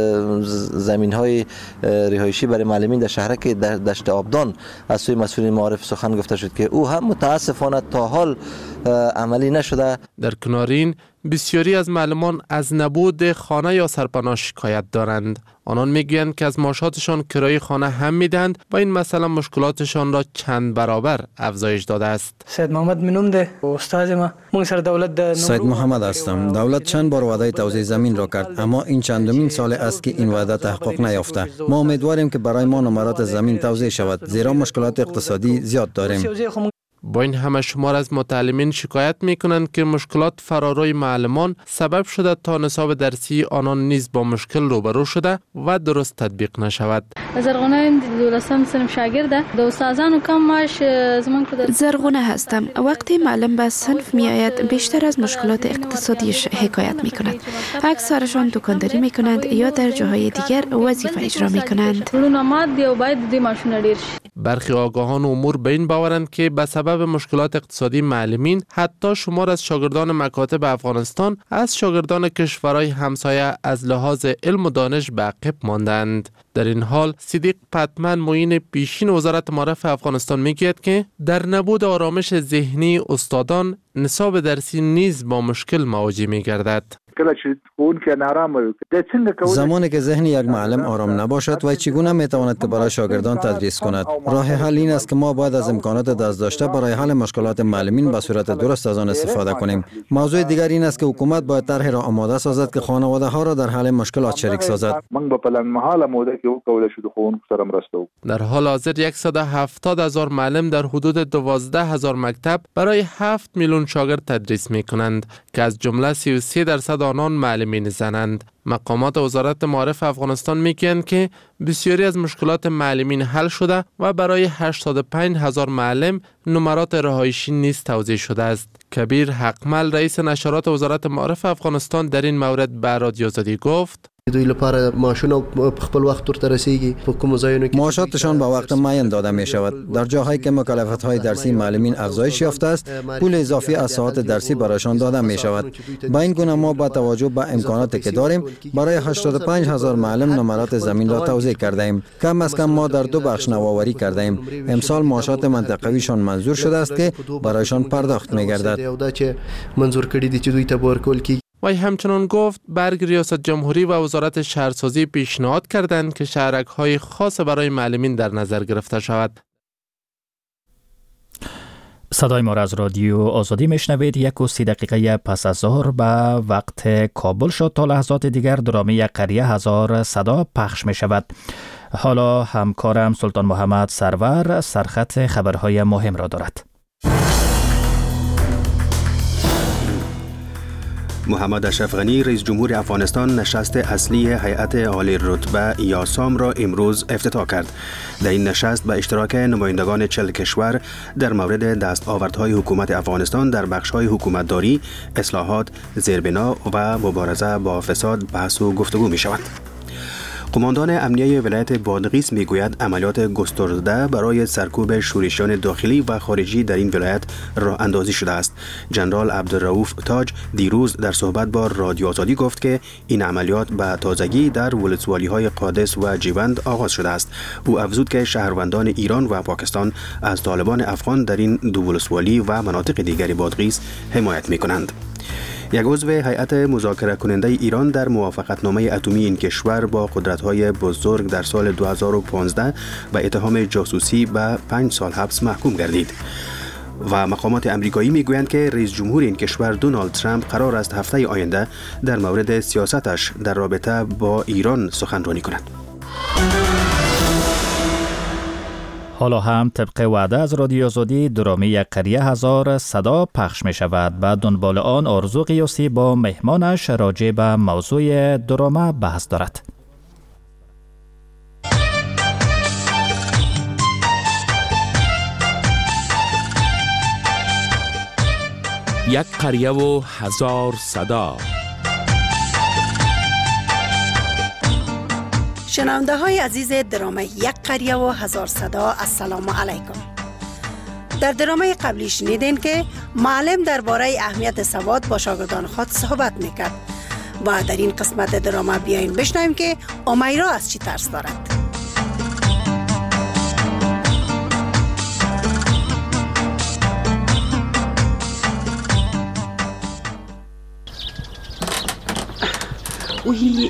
Speaker 7: زمین‌های رهایشی برای معلمین در شهرک دشت آبدان از سوی مسئولین معارف سخن گفته شد که او هم متاسفانه تا حال عملی نشده.
Speaker 21: در کنار این بسیاری از معلمان از نبود خانه یا سرپناه شکایت دارند. آنان میگویند که از معاشاتشان کرایه خانه هم میدهند و این مسئله مشکلاتشان را چند برابر افزایش داده است.
Speaker 8: سید محمد منوم ده استاد ما سر دولت
Speaker 22: سید محمد هستم. دولت چند بار وعده توزیع زمین را کرد اما این چندمین سال است که این وعده تحقق نیافته. ما امیدواریم که برای ما نمرات زمین توزیع شود زیرا مشکلات اقتصادی زیاد داریم.
Speaker 21: با این همه شمار از متعلمین شکایت می کنند که مشکلات فراروی معلمان سبب شده تا نصاب درسی آنان نیز با مشکل روبرو شده و درست تطبیق نشود.
Speaker 23: زرغونه دولسم سنم شاگرده د استادانو کم معاش زمان کده.
Speaker 13: زرغونه هستم. وقتی معلم به صنف می آید بیشتر از مشکلات اقتصادیش حکایت می کند. اکثرشان دکانداری می کنند یا در جاهای دیگر وظیفه اجرا می کنند.
Speaker 21: برخی آگاهان امور به این باورند که به سبب مشکلات اقتصادی معلمین حتی شمار از شاگردان مکاتب افغانستان از شاگردان کشورهای همسایه از لحاظ علم و دانش به عقب ماندند. در این حال صدیق پتمن معین پیشین وزارت معارف افغانستان میگوید که در نبود آرامش ذهنی استادان نصاب درسی نیز با مشکل مواجه می‌گردد.
Speaker 14: کله چې ښوونکی نارامه وي
Speaker 22: زمانی که ذهن یک معلم آرام نباشد و چگونه میتواند که برای شاگردان تدریس کند؟ راه حل این است که ما باید از امکانات دست داشته برای حل مشکلات معلمین به صورت درست از آن استفاده کنیم. موضوع دیگر این است که حکومت باید طرحی را آماده سازد که خانواده ها را در حل مشکلات شریک سازد.
Speaker 21: در حال حاضر 170,000 معلم در حدود 12,000 مکتب برای 7 میلیون شاگرد تدریس می کنند که از جمله 33% آنان معلمین زنند. مقامات وزارت معارف افغانستان میگویند که بسیاری از مشکلات معلمین حل شده و برای 85,000 معلم نمرات رهایشی نیز توزیع شده است. کبیر حقمل رئیس نشرات وزارت معارف افغانستان در این مورد به رادیو آزادی گفت:
Speaker 1: دوی لپاره معاشونه په خپل وخت ورته رسیږي په کوم ځایونو کې
Speaker 22: معاشاتشان به وقت معین داده می شود. در جاهایی که مکلفیت‌های درسی معلمین افزایش یافته است، پول اضافی از ساعات درسی برایشان داده می شود. با این گونه ما با توجه به امکاناتی که داریم برای 85,000 معلم نمرات زمین را توزیع کرده ایم. کم از کم ما در 2 بخش نوآوری کرده ایم. امسال معاشات منطقویشان منظور شده است که برایشان پرداخت می گردد.
Speaker 1: منظور کړي دي چې دوی ته ورکول کیږي.
Speaker 21: وی همچنان گفت برگ ریاست جمهوری و وزارت شهرسازی پیشنهاد کردند که شهرک‌های خاص برای معلمین در نظر گرفته شود.
Speaker 3: صدای ما را از رادیو آزادی میشنوید. 1:30 دقیقه پس از ظهر به وقت کابل شد. تا لحظات دیگر درامه قریه هزار صدا پخش می شود. حالا همکارم سلطان محمد سرور سرخط خبرهای مهم را دارد.
Speaker 4: محمد اشرف غنی رئیس جمهور افغانستان نشست اصلی هیئت عالی رتبه یاسام را امروز افتتاح کرد. در این نشست به اشتراک نمایندگان 40 کشور در مورد دستاوردهای حکومت افغانستان در بخش‌های حکومتداری، اصلاحات، زیربنا و مبارزه با فساد بحث و گفتگو می شود. قماندان امنیه ولایت بادغیس میگوید عملیات گسترده برای سرکوب شورشیان داخلی و خارجی در این ولایت راه اندازی شده است. جنرال عبدالرؤوف تاج دیروز در صحبت با رادیو آزادی گفت که این عملیات به تازگی در ولسوالی‌های قادس و جیوند آغاز شده است. او افزود که شهروندان ایران و پاکستان از طالبان افغان در این دو ولسوالی و مناطق دیگر بادغیس حمایت می‌کنند. یک عضو هیئت مذاکره کننده ایران در موافقتنامه اتمی این کشور با قدرت‌های بزرگ در سال 2015 و اتهام جاسوسی به 5 سال حبس محکوم گردید. و مقامات امریکایی میگویند که رئیس جمهور این کشور دونالد ترامپ قرار است هفته آینده در مورد سیاستش در رابطه با ایران سخنرانی کند.
Speaker 3: حالا هم طبق وعده از رادیو آزادی درامه قریه هزار صدا پخش می شود. بعد دنبال آن آرزو قیاسی با مهمانش راجع به موضوع درامه بحث دارد.
Speaker 20: یک قریه و هزار صدا.
Speaker 5: شنونده های عزیز درامه یک قریه و هزار صدا، السلام علیکم. در درامه قبلی شنیدین که معلم درباره اهمیت سواد با شاگردان خود صحبت میکرد و در این قسمت درامه بیاین بشنویم که امیرا از چی ترس دارد. اوی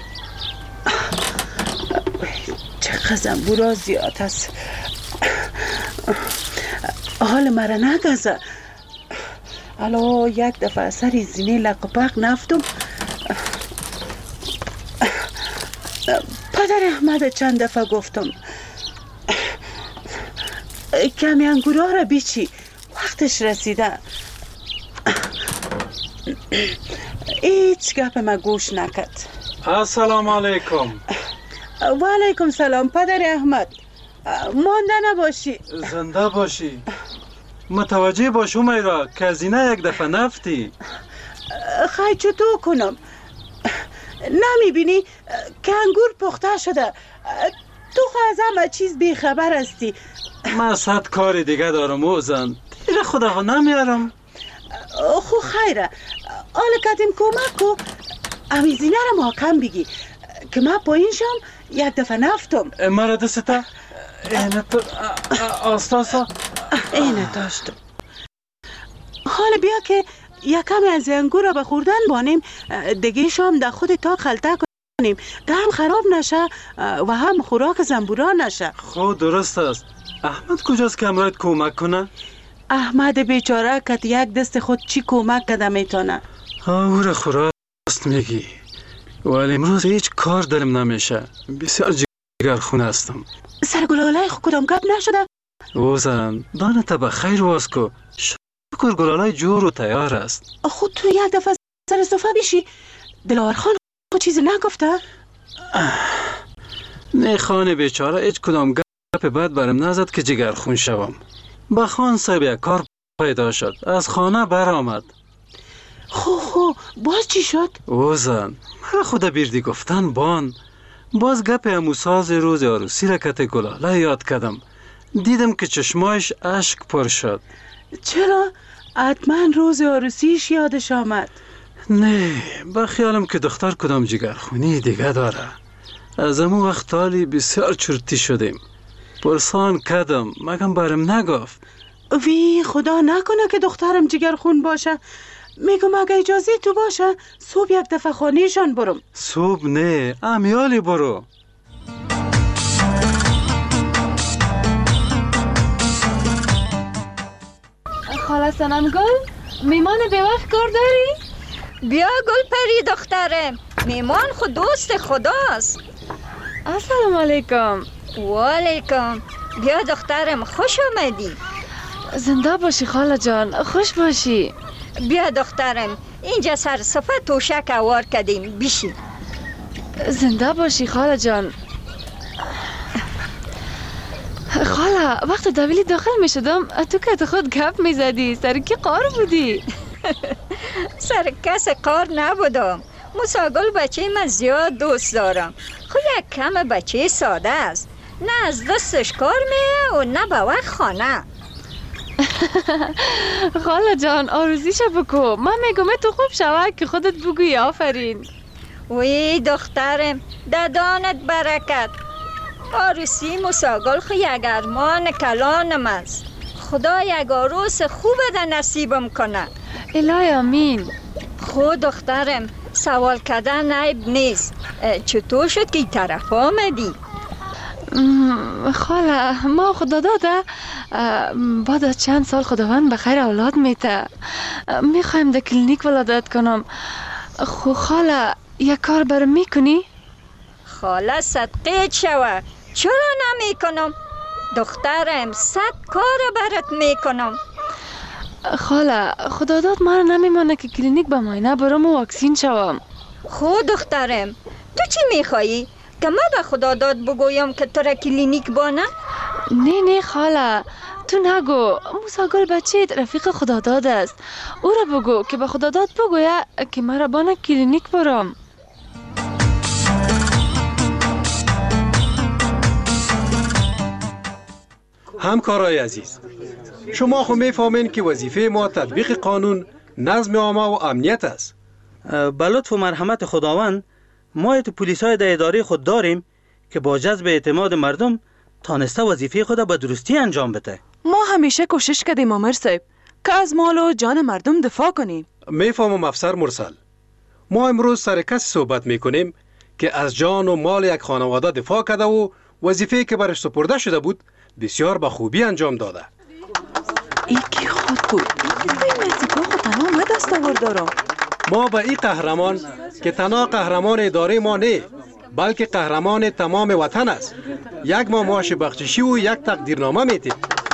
Speaker 5: چقدر زنبورا زیاد است. حال مرا نگذار. الو یک دفعه سری زینه لقپق نفتم. پدر احمد چند دفعه گفتم کمی انگورا را بیچی، وقتش رسیده. هیچ گپ ما گوش نکرد.
Speaker 15: السلام علیکم.
Speaker 5: و علیکم سلام پدر احمد. مانده نباشی.
Speaker 15: زنده باشی. متوجه باش امیرا که از اینه یک دفعه نفتی.
Speaker 5: خیلی چطور کنم؟ نمیبینی که انگور پخته شده؟ تو از همه چیز بیخبر هستی.
Speaker 15: من 100 کار دیگه دارم اوزن. دیگه خدا نمیارم.
Speaker 5: خو خیره. حالا کدیم کمک کو امیزینه را محکم بگی که من پایین شم یک دفعه نفتم.
Speaker 15: مرا دسته اینه تو آستاسا
Speaker 5: اینه داشتم. حالا بیا که
Speaker 9: یکم از انگور به خوردن بانیم، دیگه شام در خود تا خلطه کنیم که هم خراب نشه و هم خوراک زنبوران نشه.
Speaker 15: خود درست است. احمد کجاست که امرایت کمک کنه؟
Speaker 9: احمد بیچاره که یک دست خود چی کمک کده میتونه؟
Speaker 15: او را خوراست میگی، ولی امروز هیچ کار دارم نمیشه. بسیار جگرخون هستم.
Speaker 9: سرگلاله خود کدام گپ نشده؟
Speaker 15: او زن دانت به خیر واس کو، شکر گلاله جور و تیار است.
Speaker 9: خود تو یک دفعه سر صفحه بشی. دلاور خان خود چیزی نگفته؟
Speaker 15: نه خانه بیچاره هیچ کدام گپ بد برم نزد که جگرخون شوم. با خان صاحب یک کار پیدا شد، از خانه برآمد.
Speaker 9: خو باز چی شد؟
Speaker 15: او زن مرا خدا بیردی گفتن بان. باز گپ اموساز روز عروسی رکت گلاله یاد کردم. دیدم که چشمایش اشک پر شد.
Speaker 9: چرا؟ حتما روز عروسیش یادش آمد.
Speaker 15: نه، با خیالم که دختر کدام جگرخونی دیگه داره. از امو وقت تالی بسیار چرتی شدیم. پرسان کردم مگم برم نگفت.
Speaker 9: وی خدا نکنه که دخترم جگرخون باشه. میگم اگه اجازه تو باشه صبح یک دفعه خانهشان برم.
Speaker 15: صبح نه، امیالی برو.
Speaker 23: خاله سنم گل، میمان به وقت کار داری؟
Speaker 10: بیا گل پری دخترم، میمان خود دوست خداست.
Speaker 23: السلام علیکم.
Speaker 10: و علیکم. بیا دخترم خوش آمدی.
Speaker 23: زنده باشی خاله جان، خوش باشی.
Speaker 10: بیا دخترم، اینجا سر صفحه توشک اوار کردیم، بیشی.
Speaker 23: زنده باشی خاله جان. خاله وقت دویلی داخل می شدم تو که خود گپ می زدی، سر کی قار بودی؟
Speaker 10: سر کس قار نبودم. موساگل بچه من زیاد دوست دارم. خو یک کم بچه ساده است، نه از دستش کار میه و نه به وقت خانه.
Speaker 23: خاله جان آرزوشو بکو، من میگم تو خوب شوه که خودت بگوی آفرین.
Speaker 10: وی دخترم ددانت برکت. عروسی موساگل خو یک ارمان کلانم است. خدا یک عروس خوب ده نصیبم کنه.
Speaker 23: الهی آمین.
Speaker 10: خود دخترم سوال کردن عیب نیست. چطور شد که این طرف آمدی؟
Speaker 23: خاله ما خدا داده بعد از چند سال خداوند بخیر اولاد میته. میخوایم در کلینیک ولادت کنم. خو خاله یک کار برام میکنی؟
Speaker 10: خاله صدقیت شوه، چرا نمی کنم؟ دخترم 100 کار برات می کنم.
Speaker 23: خاله خدا داد من نمیمانه که کلینیک به معاینه برام و واکسین شوم.
Speaker 10: خود دخترم تو چی میخوایی؟ که من به خدا داد بگویم که تو را کلینیک بانه؟
Speaker 23: نه خاله تو نگو. موساگل بچه رفیق خدا داد است. او را بگو که به خدا داد بگویه که من را بانه کلینیک برم.
Speaker 11: همکارای عزیز، شما خو میفهمین که وظیفه ما تطبیق قانون، نظم عامه و امنیت است.
Speaker 24: به لطف و مرحمت خداوند ما پلیسای در اداره خود داریم که با جذب اعتماد مردم تانسته وظیفه خود به درستی انجام بده.
Speaker 25: ما همیشه کوشش کردیم آمر صاحب که از مال و جان مردم دفاع کنیم.
Speaker 11: میفهمم افسر مرسل. ما امروز سر کسی صحبت میکنیم که از جان و مال یک خانواده دفاع کرده و وظیفه که برش سپرده شده بود بسیار به خوبی انجام داده.
Speaker 25: ایکی خود بود. این وظیفه خود تنها ما دستاورد دارم.
Speaker 11: ما به این قهرمان که تنها قهرمان اداره ما نه بلکه قهرمان تمام وطن است یک ماه معاش بخششی و یک تقدیرنامه میتیم.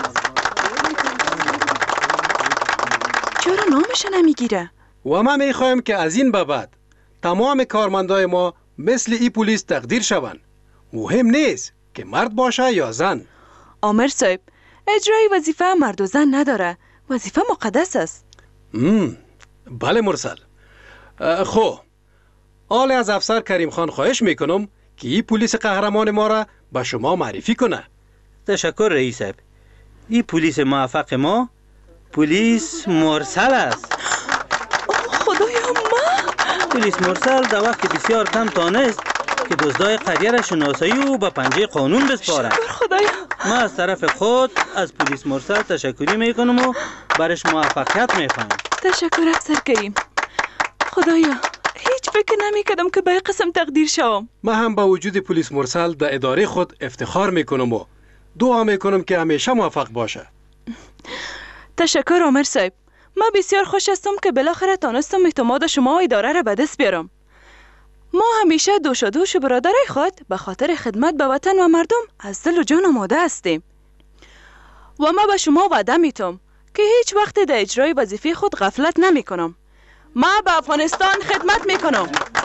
Speaker 25: چرا نامش نمیگیره؟
Speaker 11: و ما میخوایم که از این به بعد تمام کارمندای ما مثل این پلیس تقدیر شوند. مهم نیست که مرد باشه یا زن.
Speaker 25: آمر صاحب اجرای وظیفه مرد و زن نداره. وظیفه مقدس است.
Speaker 11: بله مرسل. خب آل از افسر کریم خان خواهش میکنم که این پلیس قهرمان ما را به شما معرفی کنه.
Speaker 24: تشکر رئیس صاحب. این پلیس موفق ما پلیس مرسل است.
Speaker 25: خدایا ما
Speaker 24: پلیس مرسل در وقت بسیار کم تانست که دزدای قریه را شناسایی و به پنجه قانون بسپاره.
Speaker 25: خدایا
Speaker 24: ما از طرف خود از پلیس مرسل تشکری میکنم و برش موفقیت میخوایم.
Speaker 25: تشکر افسر کریم. خدایا هیچ فکر نمی کردم که به این قسم تقدیر شوم.
Speaker 11: من هم با وجود پلیس مرسل در اداره خود افتخار میکنم و دعا میکنم که همیشه موفق باشه.
Speaker 25: تشکر عامر صاحب. من بسیار خوش هستم که بالاخره تانستم اعتماد شما و اداره را به دست بیارم. ما همیشه دوش برادرای خود به خاطر خدمت به وطن و مردم از دل و جان آماده هستیم. و ما به شما وعده میتم که هیچ وقت در اجرای وظیفه خود غفلت نمی کنم. ما به افغانستان خدمت میکنم.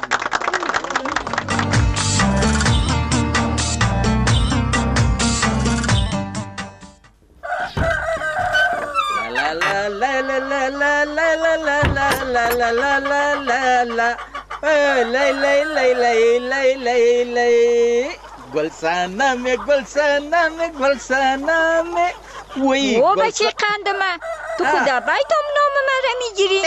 Speaker 10: او بچه قندمه تو خدا بایدم نام مرا میگیری؟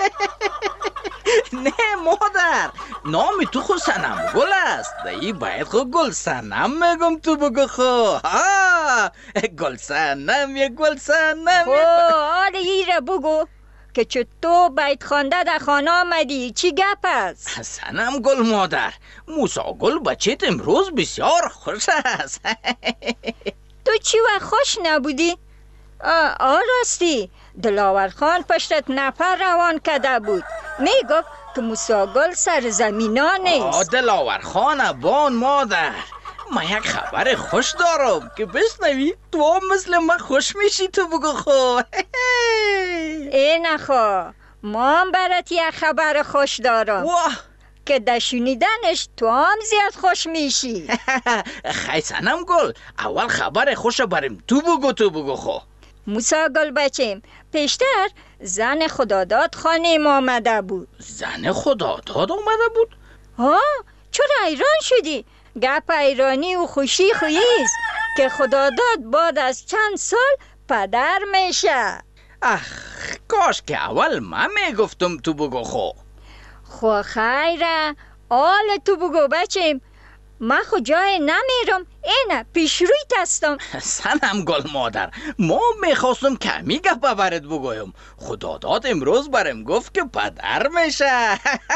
Speaker 6: نه مادر، نام تو خود سنم گل است. دایی باید خود گل سنم میگم تو بگو خو. گل سنم یک گل سنم.
Speaker 10: آره ایره بگو که چطور باید خوانده در خانه آمدی؟ چی گپ است؟
Speaker 6: سنم گل مادر، موسا گل بچهت امروز بسیار خوش است.
Speaker 10: تو چی و خوش نبودی؟ راستی دلاور خان پشتت نفر روان کده بود. میگفت که موسا گل سر زمینا نیست.
Speaker 6: دلاور خان بان مادر، ما یک خبر خوش دارم که بشنوی تو هم مثل من خوش میشی. تو بگو خو.
Speaker 10: ای نخوا، ما هم برات یک خبر خوش دارم که در شنیدنش تو هم زیاد خوش میشی.
Speaker 6: خی سنم گل، اول خبر خوش بریم تو بگو خو.
Speaker 10: موسا گل بچیم پیشتر زن خداداد خانه ما آمده بود.
Speaker 6: زن خداداد آمده بود؟
Speaker 10: چرا ایران شدی؟ گپ ایرانی و خوشی خوییست که خداداد بعد از چند سال پدر میشه.
Speaker 6: کاش که اول من میگفتم تو بگو خو.
Speaker 10: خیره آل تو بگو بچیم. من خود جای نمیرم، اینه پیش رویت هستم.
Speaker 6: سنم گل مادر، ما میخواستم کمی گپ برات بگویم. خداداد امروز برم گفت که پدر میشه.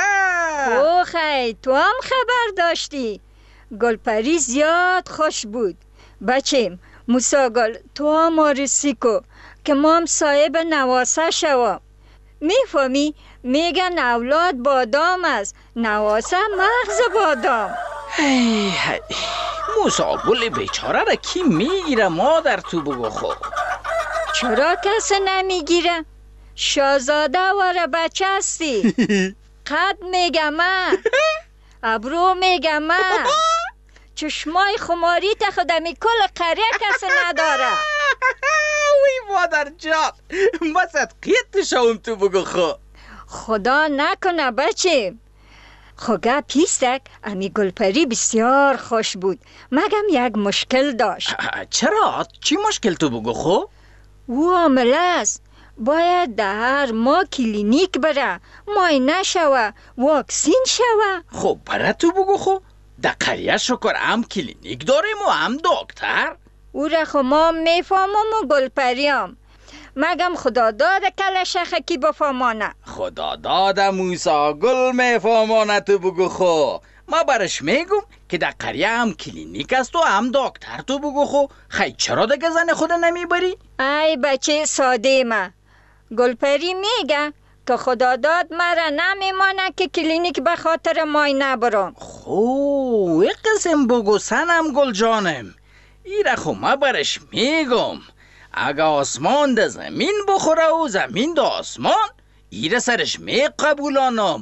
Speaker 10: خی تو هم خبر داشتی؟ گلپری زیاد خوش بود. بچیم موسا گل تو هم آرسی کو که ما هم صاحب نواسه شوم. میفهمی؟ میگن اولاد بادام است، نواسه مغز بادام.
Speaker 6: موسا گل بیچاره را کی میگیره مادر تو بگو خو.
Speaker 10: چرا کسی نمیگیره؟ شاهزاده واره بچه هستی. قد میگم ابرو میگم چشمای خماری تا خودمی کل قریه کسی نداره.
Speaker 6: وی مادر جان، ما صدقیت شوم تو بگو خو.
Speaker 10: خدا نکنه بچه. خوگه پیستک امی گلپری بسیار خوش بود، مگم یک مشکل داشت.
Speaker 6: چرا؟ چی مشکل تو بگو خو؟
Speaker 10: او عامله است، باید در هر ماه کلینیک بره، معاینه شوه، واکسین شوه.
Speaker 6: خب برای تو بگو خو، در قریه شکر هم کلینیک داریم و هم دکتر.
Speaker 10: او را خو ما میفهمم و گلپریم، مگم خداداد کلشخه کی بفهمانه.
Speaker 6: خداداد موسا گل میفهمانه تو بگو خو. ما برش میگم که در قریه هم کلینیک است و هم دکتر. تو بگو خو، خی چرا دیگه زن خود نمیبری؟
Speaker 10: ای بچه ساده ما، گلپری میگه که خداداد مرا نمیمانه که کلینیک به خاطر معاینه برم.
Speaker 6: خو یک قسم بگو سنم گل جانم، ایره خو ما برش میگم اگه آسمان ده زمین بخوره و زمین ده آسمان، ایره سرش می قبولانم.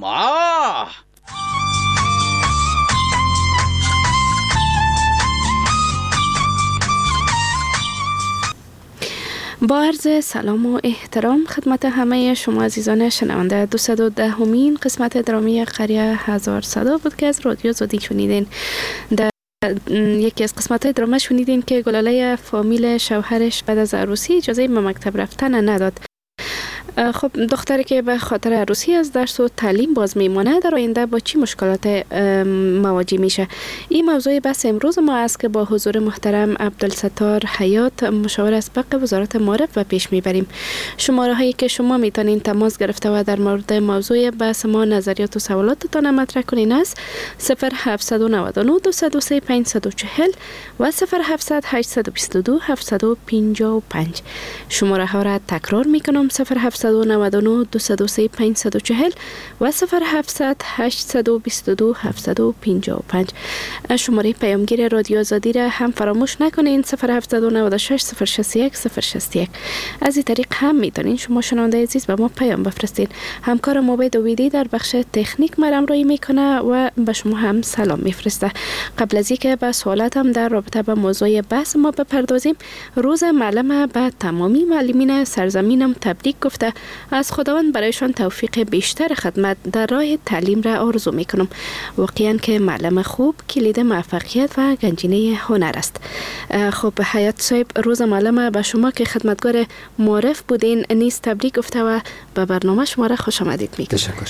Speaker 13: با عرض سلام و احترام خدمت همه شما عزیزان شنونده، 210مین قسمت درامی قریه 1100 بود که از رادیو زودی شنیدین. در یکی از قسمت های درامه شنیدین که گلاله فامیل شوهرش بعد از عروسی اجازه به مکتب رفتن نداد. خب دختری که به خاطر عروسی از درس و تعلیم باز میمانه در آینده با چی مشکلات مواجه میشه؟ این موضوع بحث امروز ما است که با حضور محترم عبدالستار حیات مشاور اسبق وزارت معارف و پیش میبریم. شماره هایی که شما میتونین تماس گرفته و در مورد موضوع بحث ما نظریات و سوالاتتان مطرح کنین است 0799 203 540 و 0700 822 755. شماره ها را تکرار میکنم 0799 203 540 و 0700 822 755. شماره پیامگیر رادیو آزادی را هم فراموش نکنین 0796 061 061. از این طریق هم میتونین شما شنونده عزیز به ما پیام بفرستین. همکار مبید ویدی در بخش تکنیک ما همراهی میکنه و به شما هم سلام میفرسته. قبل از اینکه به سوالاتم در رابطه با موضوع بحث ما بپردازیم، روز معلم به تمامی معلمین سرزمینم تبریک گفته از خداوند برایشان توفیق بیشتر خدمت در راه تعلیم را آرزو میکنم. واقعا که معلم خوب کلید موفقیت و گنجینه هنر است. خب حیات صاحب، روز معلم به شما که خدمتگار معرف بودین نیز تبریک گفته و به برنامه شما را خوش آمدید میگم.
Speaker 2: تشکر.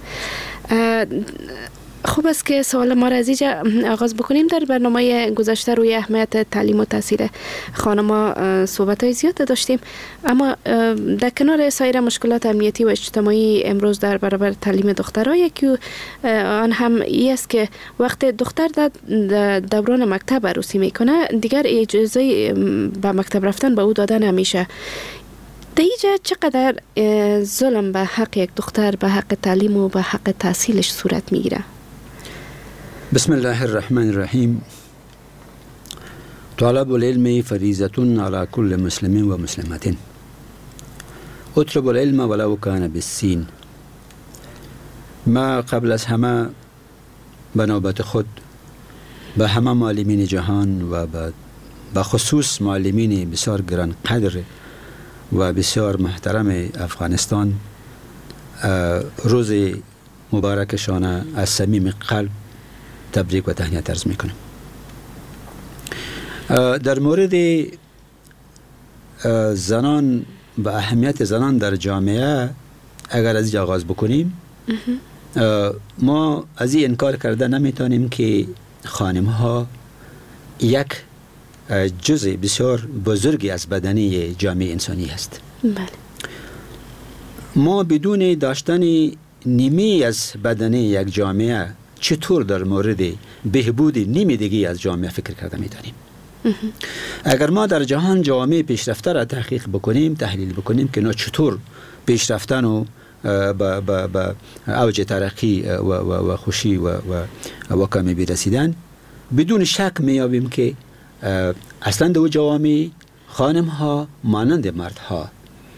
Speaker 13: خوب است که سوال ما را از اینجا آغاز بکنیم. در برنامه گذشته روی اهمیت تعلیم و تحصیل خانم‌ها صحبت‌های زیاد داشتیم، اما در کنار سایر مشکلات امنیتی و اجتماعی امروز در برابر تعلیم دخترها یکی آن هم این است که وقت دختر در دوران مکتب عروسی میکنه دیگر اجازه به مکتب رفتن به او داده نمیشه. در اینجا چقدر ظلم به حق یک دختر، به حق تعلیم و به حق تحصیلش صورت میگیره؟
Speaker 2: بسم الله الرحمن الرحیم. طلب العلم فریضة على كل مسلم و مسلمة. اطلب العلم ولو كان بالسین. ما قبل از همه به نوبت خود به همه معلمین جهان و به خصوص معلمین بسیار گران قدر و بسیار محترم افغانستان روز مبارکشان از صمیم قلب تبریک و تهنیت عرض میکنم. در مورد زنان و اهمیت زنان در جامعه اگر از اینجا آغاز بکنیم، ما از این انکار کرده نمیتونیم که خانم ها یک جزء بسیار بزرگی از بدنی جامعه انسانی است.
Speaker 13: بله.
Speaker 2: ما بدون داشتن نیمی از بدنی یک جامعه چطور در مورد بهبود نیمی دیگه از جامعه فکر کرده میتونیم؟ اگر ما در جهان جامعه پیشرفته را تحقیق بکنیم، تحلیل بکنیم که اینا چطور پیشرفتن و با اوج ترقی و خوشی و کامیابی رسیدن، بدون شک میابیم که اصلا در جوامع خانم ها مانند مرد ها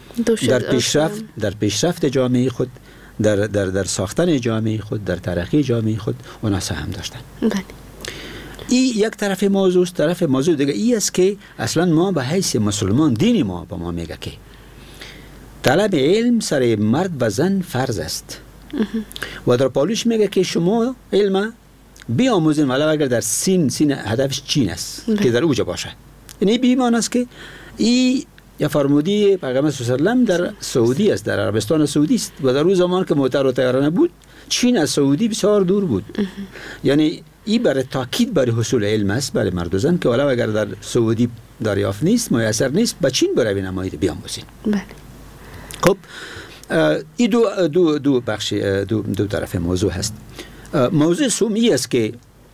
Speaker 2: در پیشرفت جامعه خود، در ساختن جامعه خود، در ترقی جامعه خود اونا سهم داشتن.
Speaker 13: بله.
Speaker 2: این یک طرف موضوع است. طرف موضوع دیگه این است که اصلا ما به حیث مسلمان دین ما به ما میگه که طلب علم سر مرد و زن فرض است و در پالوش میگه که شما علم بیاموزین ولی اگر در سین هدفش چین است که در اوجا باشه. یعنی بیمان است که این یا فرمودی پیغمبر صلی الله علیه و آله در سعودی است، در عربستان سعودی است و در اون زمان که موتر و طیاره نبود چین از سعودی بسیار دور بود. یعنی این برای تاکید برای حصول علم است برای مرد و زن که ولی اگر در سعودی دریافت نیست، میسر نیست، به چین بروید نمایید بیاموزین.
Speaker 13: بله.
Speaker 2: خب این دو بخش دو طرف موضوع هست. موضوع سومی است که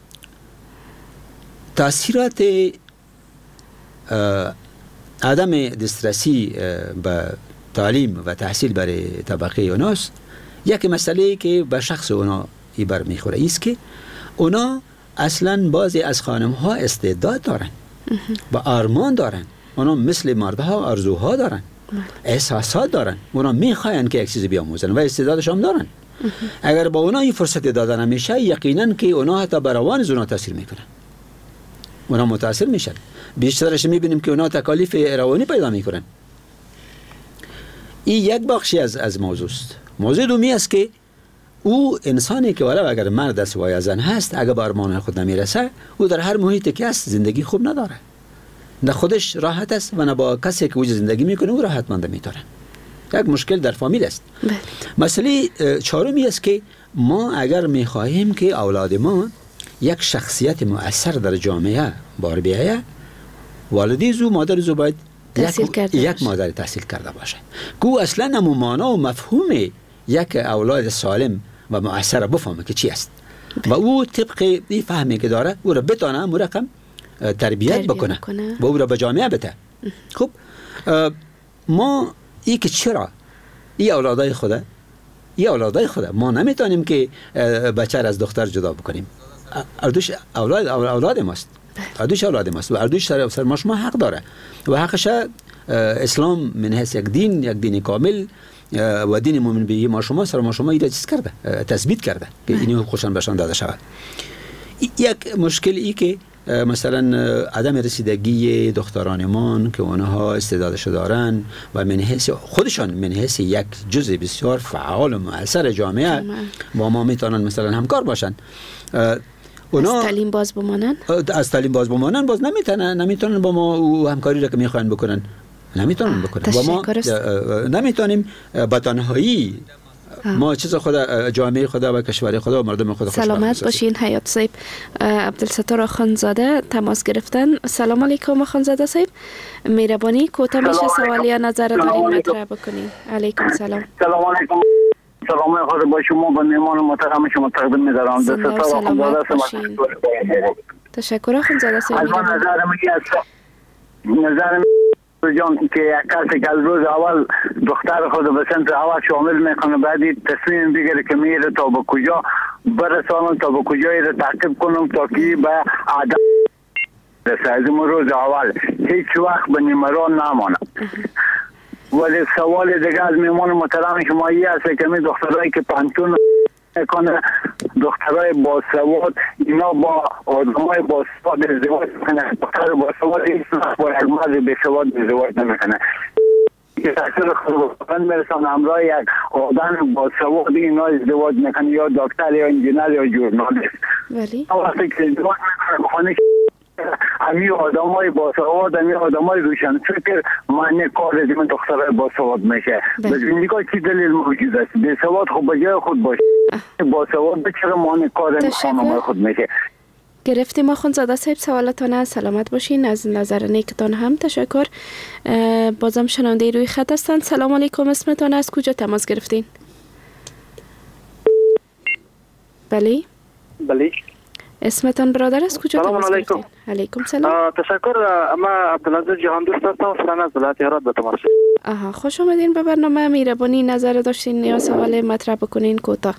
Speaker 2: تاثیرات عدم دسترسی به تعلیم و تحصیل برای طبقه اوناست. یک مسئله که به شخص اونا بر میخوره ایست که اونا اصلا بعضی از خانم ها استعداد دارن و آرمان دارن. اونا مثل مردها آرزوها دارن، احساسات دارن، اونا میخواین که یک چیزی بیاموزن و استعدادش هم دارن. اگر با اونا این فرصت داده نمیشه یقینا که اونا حتی بر روان اونا تاثیر میکنن، اونا متاثر میشن. بیشترش میبینیم که اونا تکالیف روانی پیدا میکنن. این یک بخشی از موضوع است. موضوع دومی است که او انسانی که ولو اگر مرد است و یا زن هست، اگر به ارمان خود نمیرسه، او در هر محیطی که است زندگی خوب نداره، نه خودش راحت است و نه با کسی که وجود زندگی میکنه او راحت مند میتونه. یک مشکل در فامیل است. مسئله چهارمی است که ما اگر می‌خواهیم که اولاد ما یک شخصیت مؤثر در جامعه بار بیاید، والدی زو مادر زو باید یک مادر تحصیل کرده باشه که اصلا معنی و مفهوم یک اولاد سالم و مؤثر بفهمه که چی است و او طبق این فهمی که داره او را بتونه مرقم تربیت بکنه و او را به جامعه بده. خب ما ای که چرا ای اولادای خدا ما نمیتونیم که بچه از دختر جدا بکنیم. اردوش اولاد ماست، اردوش اولاد ماست و اردوش سر ما حق داره و حقش اسلام من حیث یک دین کامل و دین مومن به ما شما سر ما شما ایده چیز کرده، تثبیت کرده که اینو حقوقشان بهشان داده شود. یک مشکل ای که مثلا عدم رسیدگی دخترانمان که اونها استعدادش دارن و من حیث خودشان من حیث یک جزء بسیار فعال و مؤثر جامعه با ما میتونن مثلا همکار باشن، اونا
Speaker 13: از تعلیم باز بمانن باز نمیتونن با ما همکاری را که میخوان بکنن نمیتونن بکنن و ما نمیتونیم با تنهایی ما چیز خدا جامعه خدا و کشور خدا و مردم خدا سلامت باشین. حیات صاحب عبدالستار آخوندزاده تماس گرفتن. سلام علیکم آخوندزاده صاحب، مهربانی کوتاه میشه سوال یا نظر دارین مطرح بکنین. علیکم سلام.
Speaker 12: سلام علیکم. سلام خدا با شما و مهمان محترم شما تقدیم می‌دارم.
Speaker 13: سلامت باشین. تشکر آخوندزاده صاحب.
Speaker 12: نظر جان که یک کسی که از روز اول دختر خود به سمت اول شامل میکنه بعدی تصمیم بگیره که میره تا به کجا برسانم تا به کجایی رو تعقیب کنم تا که به عدم رسه. از اون روز اول هیچ وقت به نیمران نمانه. ولی سوال دیگه از میمان محترم شما این است که می دخترهایی که پانتون میکنه، دخترای باسواد اینا با آدمای باسواد ازدواج میکنه، دختر باسواد اینا با یک مرد بیسواد ازدواج نمیکنه. که تاثیر خود میرسن همراه یک آدم باسواد اینا ازدواج میکنه، یا دکتر یا انجینر یا ژورنالیست.
Speaker 13: ولی
Speaker 12: وقتی که ازدواج میکنه خانه امی آدمای باسواد، امی آدمای روشن فکر معنی کار از من دخترای باسواد میشه. به زندگی چی دلیل موجود است؟ بیسواد خود به جای خود باشه، باسواد چرا معنی کار از خانمای خود میشه؟
Speaker 13: گرفتیم آخوندزاده صاحب سوالتان. سلامت باشین. از نظر نیکتان هم تشکر. بازم شنونده روی خط هستند. سلام علیکم، اسمتان از کجا تماس گرفتین؟
Speaker 16: بله
Speaker 13: اسمتان برادر از کجا تماس گرفتین؟ علیکم سلام.
Speaker 16: تشکر. اما عبدالعزیز جهان دوست هستم، فلان از ولایت هرات به تماس.
Speaker 13: خوش آمدین به برنامه. مهربانی نظر داشتین یا سوال مطرح بکنین کوتاه.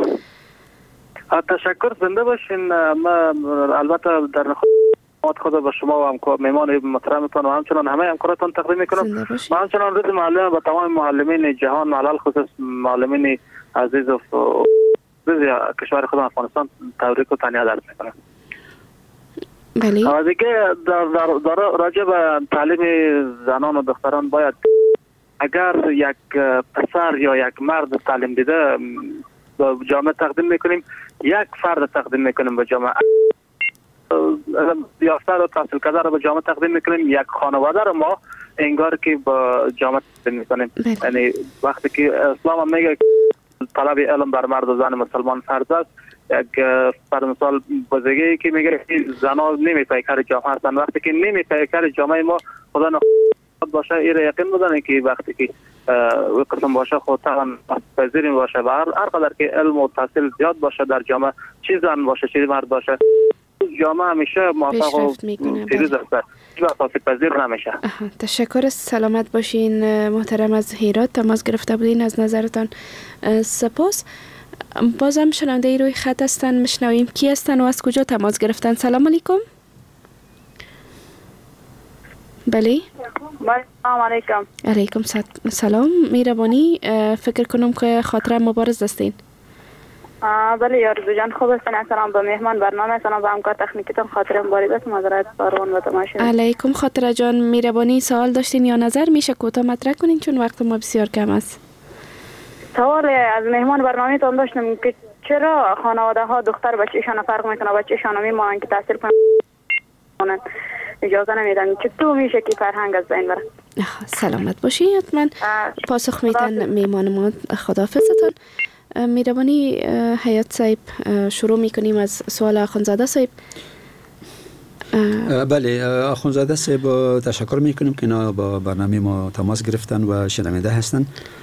Speaker 16: تشکر، زنده باشین. ما البته در خود به شما و مهمان محترمتان و همچنان همه همکاراتان تقدیم میکنم. ما همچنان روز معلم به تمام معلمین جهان، علل خصوص معلمین عزیز و کشور خود افغانستان تبریک و تهنیت عرض میکنم.
Speaker 13: بله.
Speaker 16: دیگه در راجع به تعلیم زنان و دختران باید اگر یک پسر یا یک مرد تعلیم دیده به جامعه تقدیم میکنیم، یک فرد تقدیم میکنیم به جامعه، یافته و تحصیل کرده رو به جامعه تقدیم میکنیم، یک خانواده رو ما انگار که به جامعه تقدیم میکنیم. یعنی وقتی که اسلام هم میگه طلب علم بر مرد و زن مسلمان فرض است، یک پر مثال بزرگی که میگه زنها نمی پیکر جامعه هستند. وقتی که نمی پیکر جامعه ما خدا نخواد باشه، این یقین بدانید که وقتی که و قسم باشه خود طبعا پذیریم باشه و هر قدر که علم و تحصیل زیاد باشه در جامعه، چی زن باشه چی مرد باشه، جامعه همیشه موفق و پیروز است، هیچ وقت پذیر نمیشه.
Speaker 13: تشکر. سلامت باشین محترم. از هرات تماس گرفته بودین، از نظرتان سپاس. بازم شنونده روی خط هستن، میشنویم کی هستن و از کجا تماس گرفتن. سلام علیکم. بله.
Speaker 17: سلام علیکم.
Speaker 13: علیکم سلام. مهربانی فکر کنم که خاطره مبارز هستین.
Speaker 17: بله یارزو جان، خوب هستین؟ سلام به مهمان برنامه، سلام به همکار تکنیکتون. خاطره مبارز مدارت ساروان و تماشا.
Speaker 13: علیکم خاطره جان، مهربانی سوال داشتین یا نظر؟ میشه کوتاه مطرح کنین چون وقت ما بسیار کم است.
Speaker 17: سوال از مهمان برنامه تون داشتم که چرا خانواده ها دختر بچه‌شان فرق میکنه، بچه‌شان میمونن که تحصیل کنن. اجازه نمیدن. چطور میشه که فرهنگ از بین بره؟
Speaker 13: سلامت باشی. حتما پاسخ میدن میمان ما. خداحافظتان. میربانی حیات صاحب شروع میکنیم از سوال آخوندزاده صاحب.
Speaker 2: بله آخوندزاده صاحب تشکر میکنیم که اینا با برنامه ما تماس گرفتن و شنونده هستن.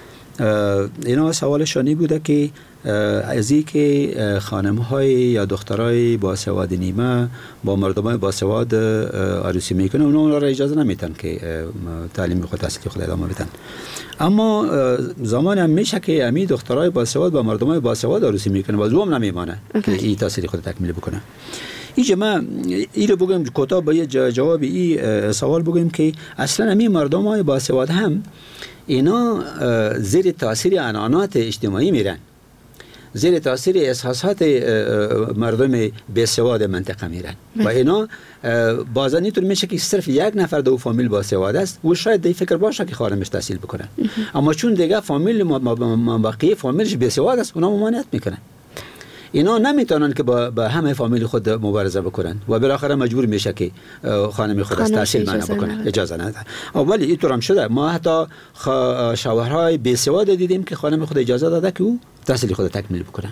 Speaker 2: اینا سوالشانی بوده که از این که خانم های یا دخترای باسواد نیمه با مردم باسواد عروسی میکنه، اونا را اجازه نمیتن که تعلیم خود تحصیل خود ادامه بدن. اما زمان هم میشه که امی دخترای باسواد با مردم باسواد عروسی میکنه و زوم نمیمانه که این تحصیل خود تکمیل بکنه. اینجا ما این رو بگم کوتاه با یه جواب این سوال بگیم که اصلا امی مردم های باسواد هم اینا زیر تاثیر عنعنات اجتماعی میرن، زیر تاثیر احساسات مردم بیسواد منطقه میرن و اینا بازن اینطور میشه که صرف یک نفر دو فامیل باسواد است و شاید دی فکر باشه که خانمش تحصیل بکنن، اما چون دیگه فامیل بقیه فامیلش بیسواد است اونا ممانعت میکنن. اینا نمیتونن که با همه فامیل خود مبارزه بکنن و بالاخره مجبور میشه که خانم خود از تحصیل منع بکنه، اجازه نده. ولی اینطور هم شده، ما حتی شوهرهای بیسواد دیدیم که خانم خود اجازه داده که او تحصیل خود تکمیل بکنه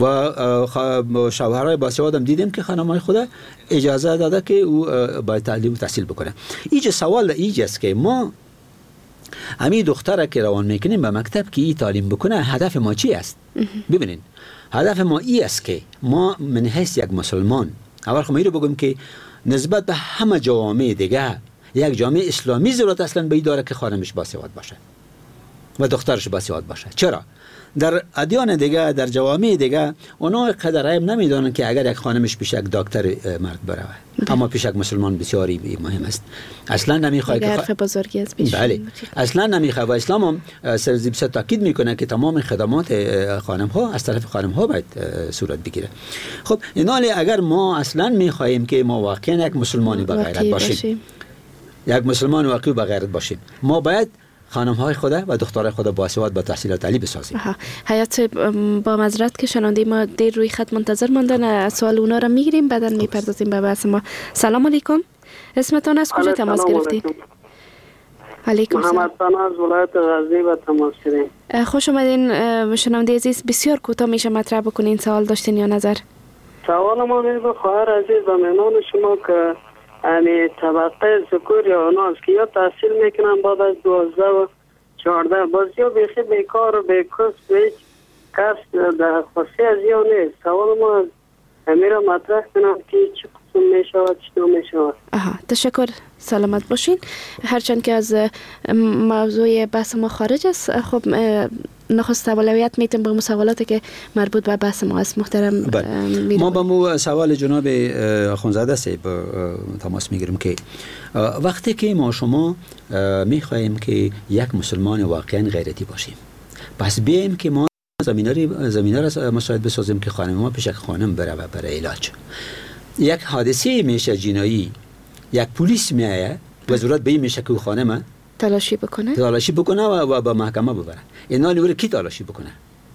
Speaker 2: و شوهرهای باسواد هم دیدیم که خانم‌های خود اجازه داده که او باید تعلیم تحصیل بکنه. اینجا سوال است که ما همین دختره که روان میکنیم به مکتب که این تعلیم بکنه، هدف ما چی است؟ ببینین هدف ما این است که ما من حیث یک مسلمان اول خب این رو بگم که نسبت به همه جوامع دیگه یک جامعه اسلامی ضرورت اصلا به این داره که خانمش باسواد باشه و دخترش باسواد باشه. چرا؟ در ادیان دیگه، در جوامع دیگه اونا قدر عیب نمیدونن که اگر یک خانمش پیش یک دکتر مرد بره، اما پیش یک مسلمان بسیاری مهم است. اصلا نمیخواد که
Speaker 13: حرف بزرگی است.
Speaker 2: بله اصلا نمیخواد و اسلام هم سرزیبسه تاکید میکنه که تمام خدمات خانم ها از طرف خانم ها باید صورت بگیره. خب اینالی اگر ما اصلا میخواهیم که ما واقعا یک مسلمانی با غیرت باشیم، یک مسلمان واقعی با غیرت باشیم، ما باید خانم های خود و دخترای خود باسواد با تحصیل عالی بسازیم.
Speaker 13: حیات با معذرت که شنونده ما دیر روی خط منتظر ماندن، سوال اونا را میگیریم بعدا میپردازیم به بحث ما. سلام علیکم، اسمتون از کجا تماس گرفتید؟ علیکم سلام.
Speaker 7: محمد خان از ولایت غزنی با تماس گرفتیم.
Speaker 13: خوش اومدین شنونده عزیز، بسیار کوتاه میشه مطرح بکنین. سوال داشتین یا نظر؟
Speaker 7: سوال ما به خواهر عزیز و مهمان شما که یعنی طبقه ذکور یا اناس که یا تحصیل میکنن بعد از 12 و 14 باز یا بیخی بیکار و بیکس بیچ کس در خاصی از یا نیست. سوال ما امیر مطرح کنم که چه قسم میشود چطور میشود.
Speaker 13: تشکر، سلامت باشین. هرچند که از موضوع بحث ما خارج است، خب نخست اولویت میتیم به سوالاتی که مربوط به بحث ما است. محترم
Speaker 2: ما با مو سوال جناب آخوندزاده صاحب تماس میگیریم که وقتی که ما شما میخواهیم که یک مسلمان واقعا غیرتی باشیم، پس بیایم که ما زمینه را مساعد بسازیم که خانم ما پیش یک خانم بره و برای علاج. یک حادثه میشه جنایی، یک پلیس میایه و ضرورت به این میشه که خانم
Speaker 13: تلاشی بکنه
Speaker 2: و به محکمه ببره. اینا لیور کی تلاشی بکنه؟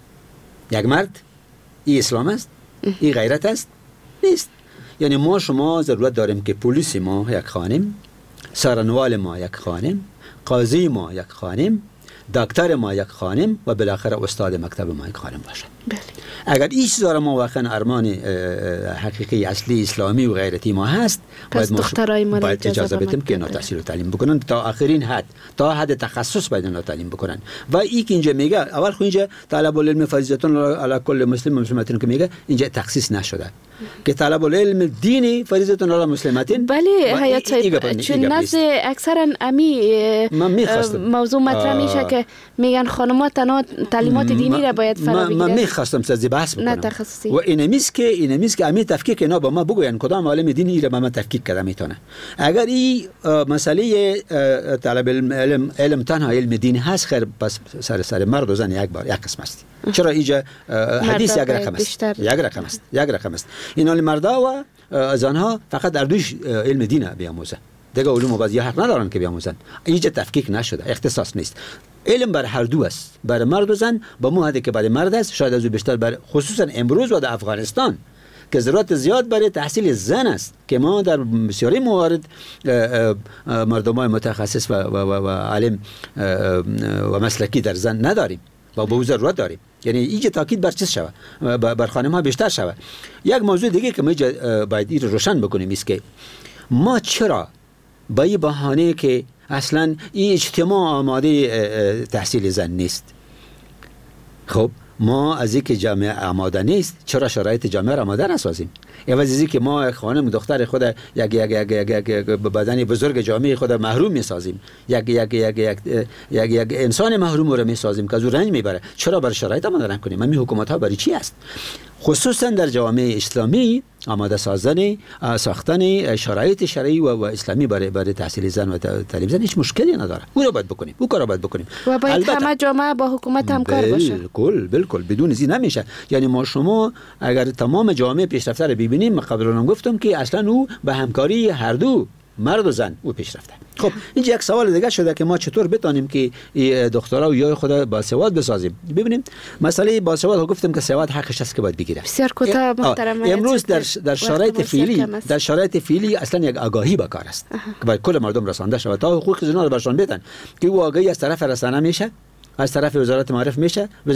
Speaker 2: یک مرد؟ این اسلام است؟ این غیرت است؟ نیست. یعنی ما شما ضرورت داریم که پلیس ما یک خانم، سرنوال ما یک خانم، قاضی ما یک خانم، دکتر ما یک خانم و بالاخره استاد مکتب ما یک خانم باشه.
Speaker 13: بله.
Speaker 2: اگر این چیزا ما واقعا ارمان حقیقی اصلی اسلامی و غیرتی ما هست،
Speaker 13: پس دخترای ما
Speaker 2: باید اجازه بدیم که اینا تحصیل و تعلیم بکنن تا آخرین حد، تا حد تخصص باید اینا تعلیم بکنن. و این که اینجا میگه اول خو اینجا طلب العلم فریضه علی کل مسلم مسلمتین که میگه اینجا تخصیص نشده که طلب العلم دینی فریضه علی مسلمتین.
Speaker 13: بله حیات صاحب، چون نزد اکثرا امی موضوع مطرح میشه که میگن خانم‌ها تنها تعلیمات دینی را باید فرا بگیرن.
Speaker 2: من میخواستم سازی بحث بکنم و اینمیست که امی تفکیک اینا با ما بگوین کدام عالم دینی را با ما تفکیک کرده میتونه. اگر این مسئله طلب علم تنها علم دینی هست، خیر پس سر مرد و زن یک قسم است. چرا اینجا حدیث یک رقم است. اینا مردا و زنها فقط در دوش علم دین بیاموزن، دیگه علوم بعضی حق ندارن که بیاموزن. اینجا تفکیک نشده، اختصاص نیست. علم بر هر دو است، بر مرد و زن. با مو حدی که برای مرد است، شاید از او بیشتر بر خصوصا امروز و در افغانستان که ضرورت زیاد برای تحصیل زن است که ما در بسیاری موارد مردمان متخصص و علم و مسلکی در زن نداریم و به ضرورت داریم. یعنی اینجا تاکید بر چیز شود، بر خانم ها بیشتر شود. یک موضوع دیگه که ما باید این رو روشن بکنیم است که ما چرا با این بهانه که اصلا این اجتماع آماده تحصیل زن نیست، خب ما از اینکه جامعه آماده نیست چرا شرایط جامعه را آماده نسازیم؟ عوض از اینکه ما خانم دختر خود یک بدن بزرگ جامعه خود محروم میسازیم، یک انسان محروم رو میسازیم که از او رنج میبره، چرا بر شرایط آماده نکنیم؟ همین حکومت ها برای چی است؟ خصوصا در جامعه اسلامی آماده ساختن شرایط شرعی و اسلامی برای تحصیل زن و تعلیم زن هیچ مشکلی نداره. او رو باید بکنیم، او کار رو باید بکنیم
Speaker 13: و باید همه جامعه با حکومت همکار باشه.
Speaker 2: بالکل بدون این نمیشه. یعنی ما شما اگر تمام جامعه پیشرفته رو ببینیم، من قبلا گفتم که اصلا او به همکاری هر دو مرد و زن او پیشرفته. خب اینجا یک سوال دیگه شده که ما چطور بتونیم که دخترها و یا خود باسواد بسازیم. ببینیم مسئله باسواد گفتم که سواد حقش است که باید بگیره.
Speaker 13: بسیار کوتاه محترم.
Speaker 2: امروز در شرایط فعلی اصلا یک آگاهی به کار است که باید کل مردم رسانده شود تا حقوق زنان رو برشان بدن که او آگاهی از طرف رسانه میشه، از طرف وزارت معارف میشه،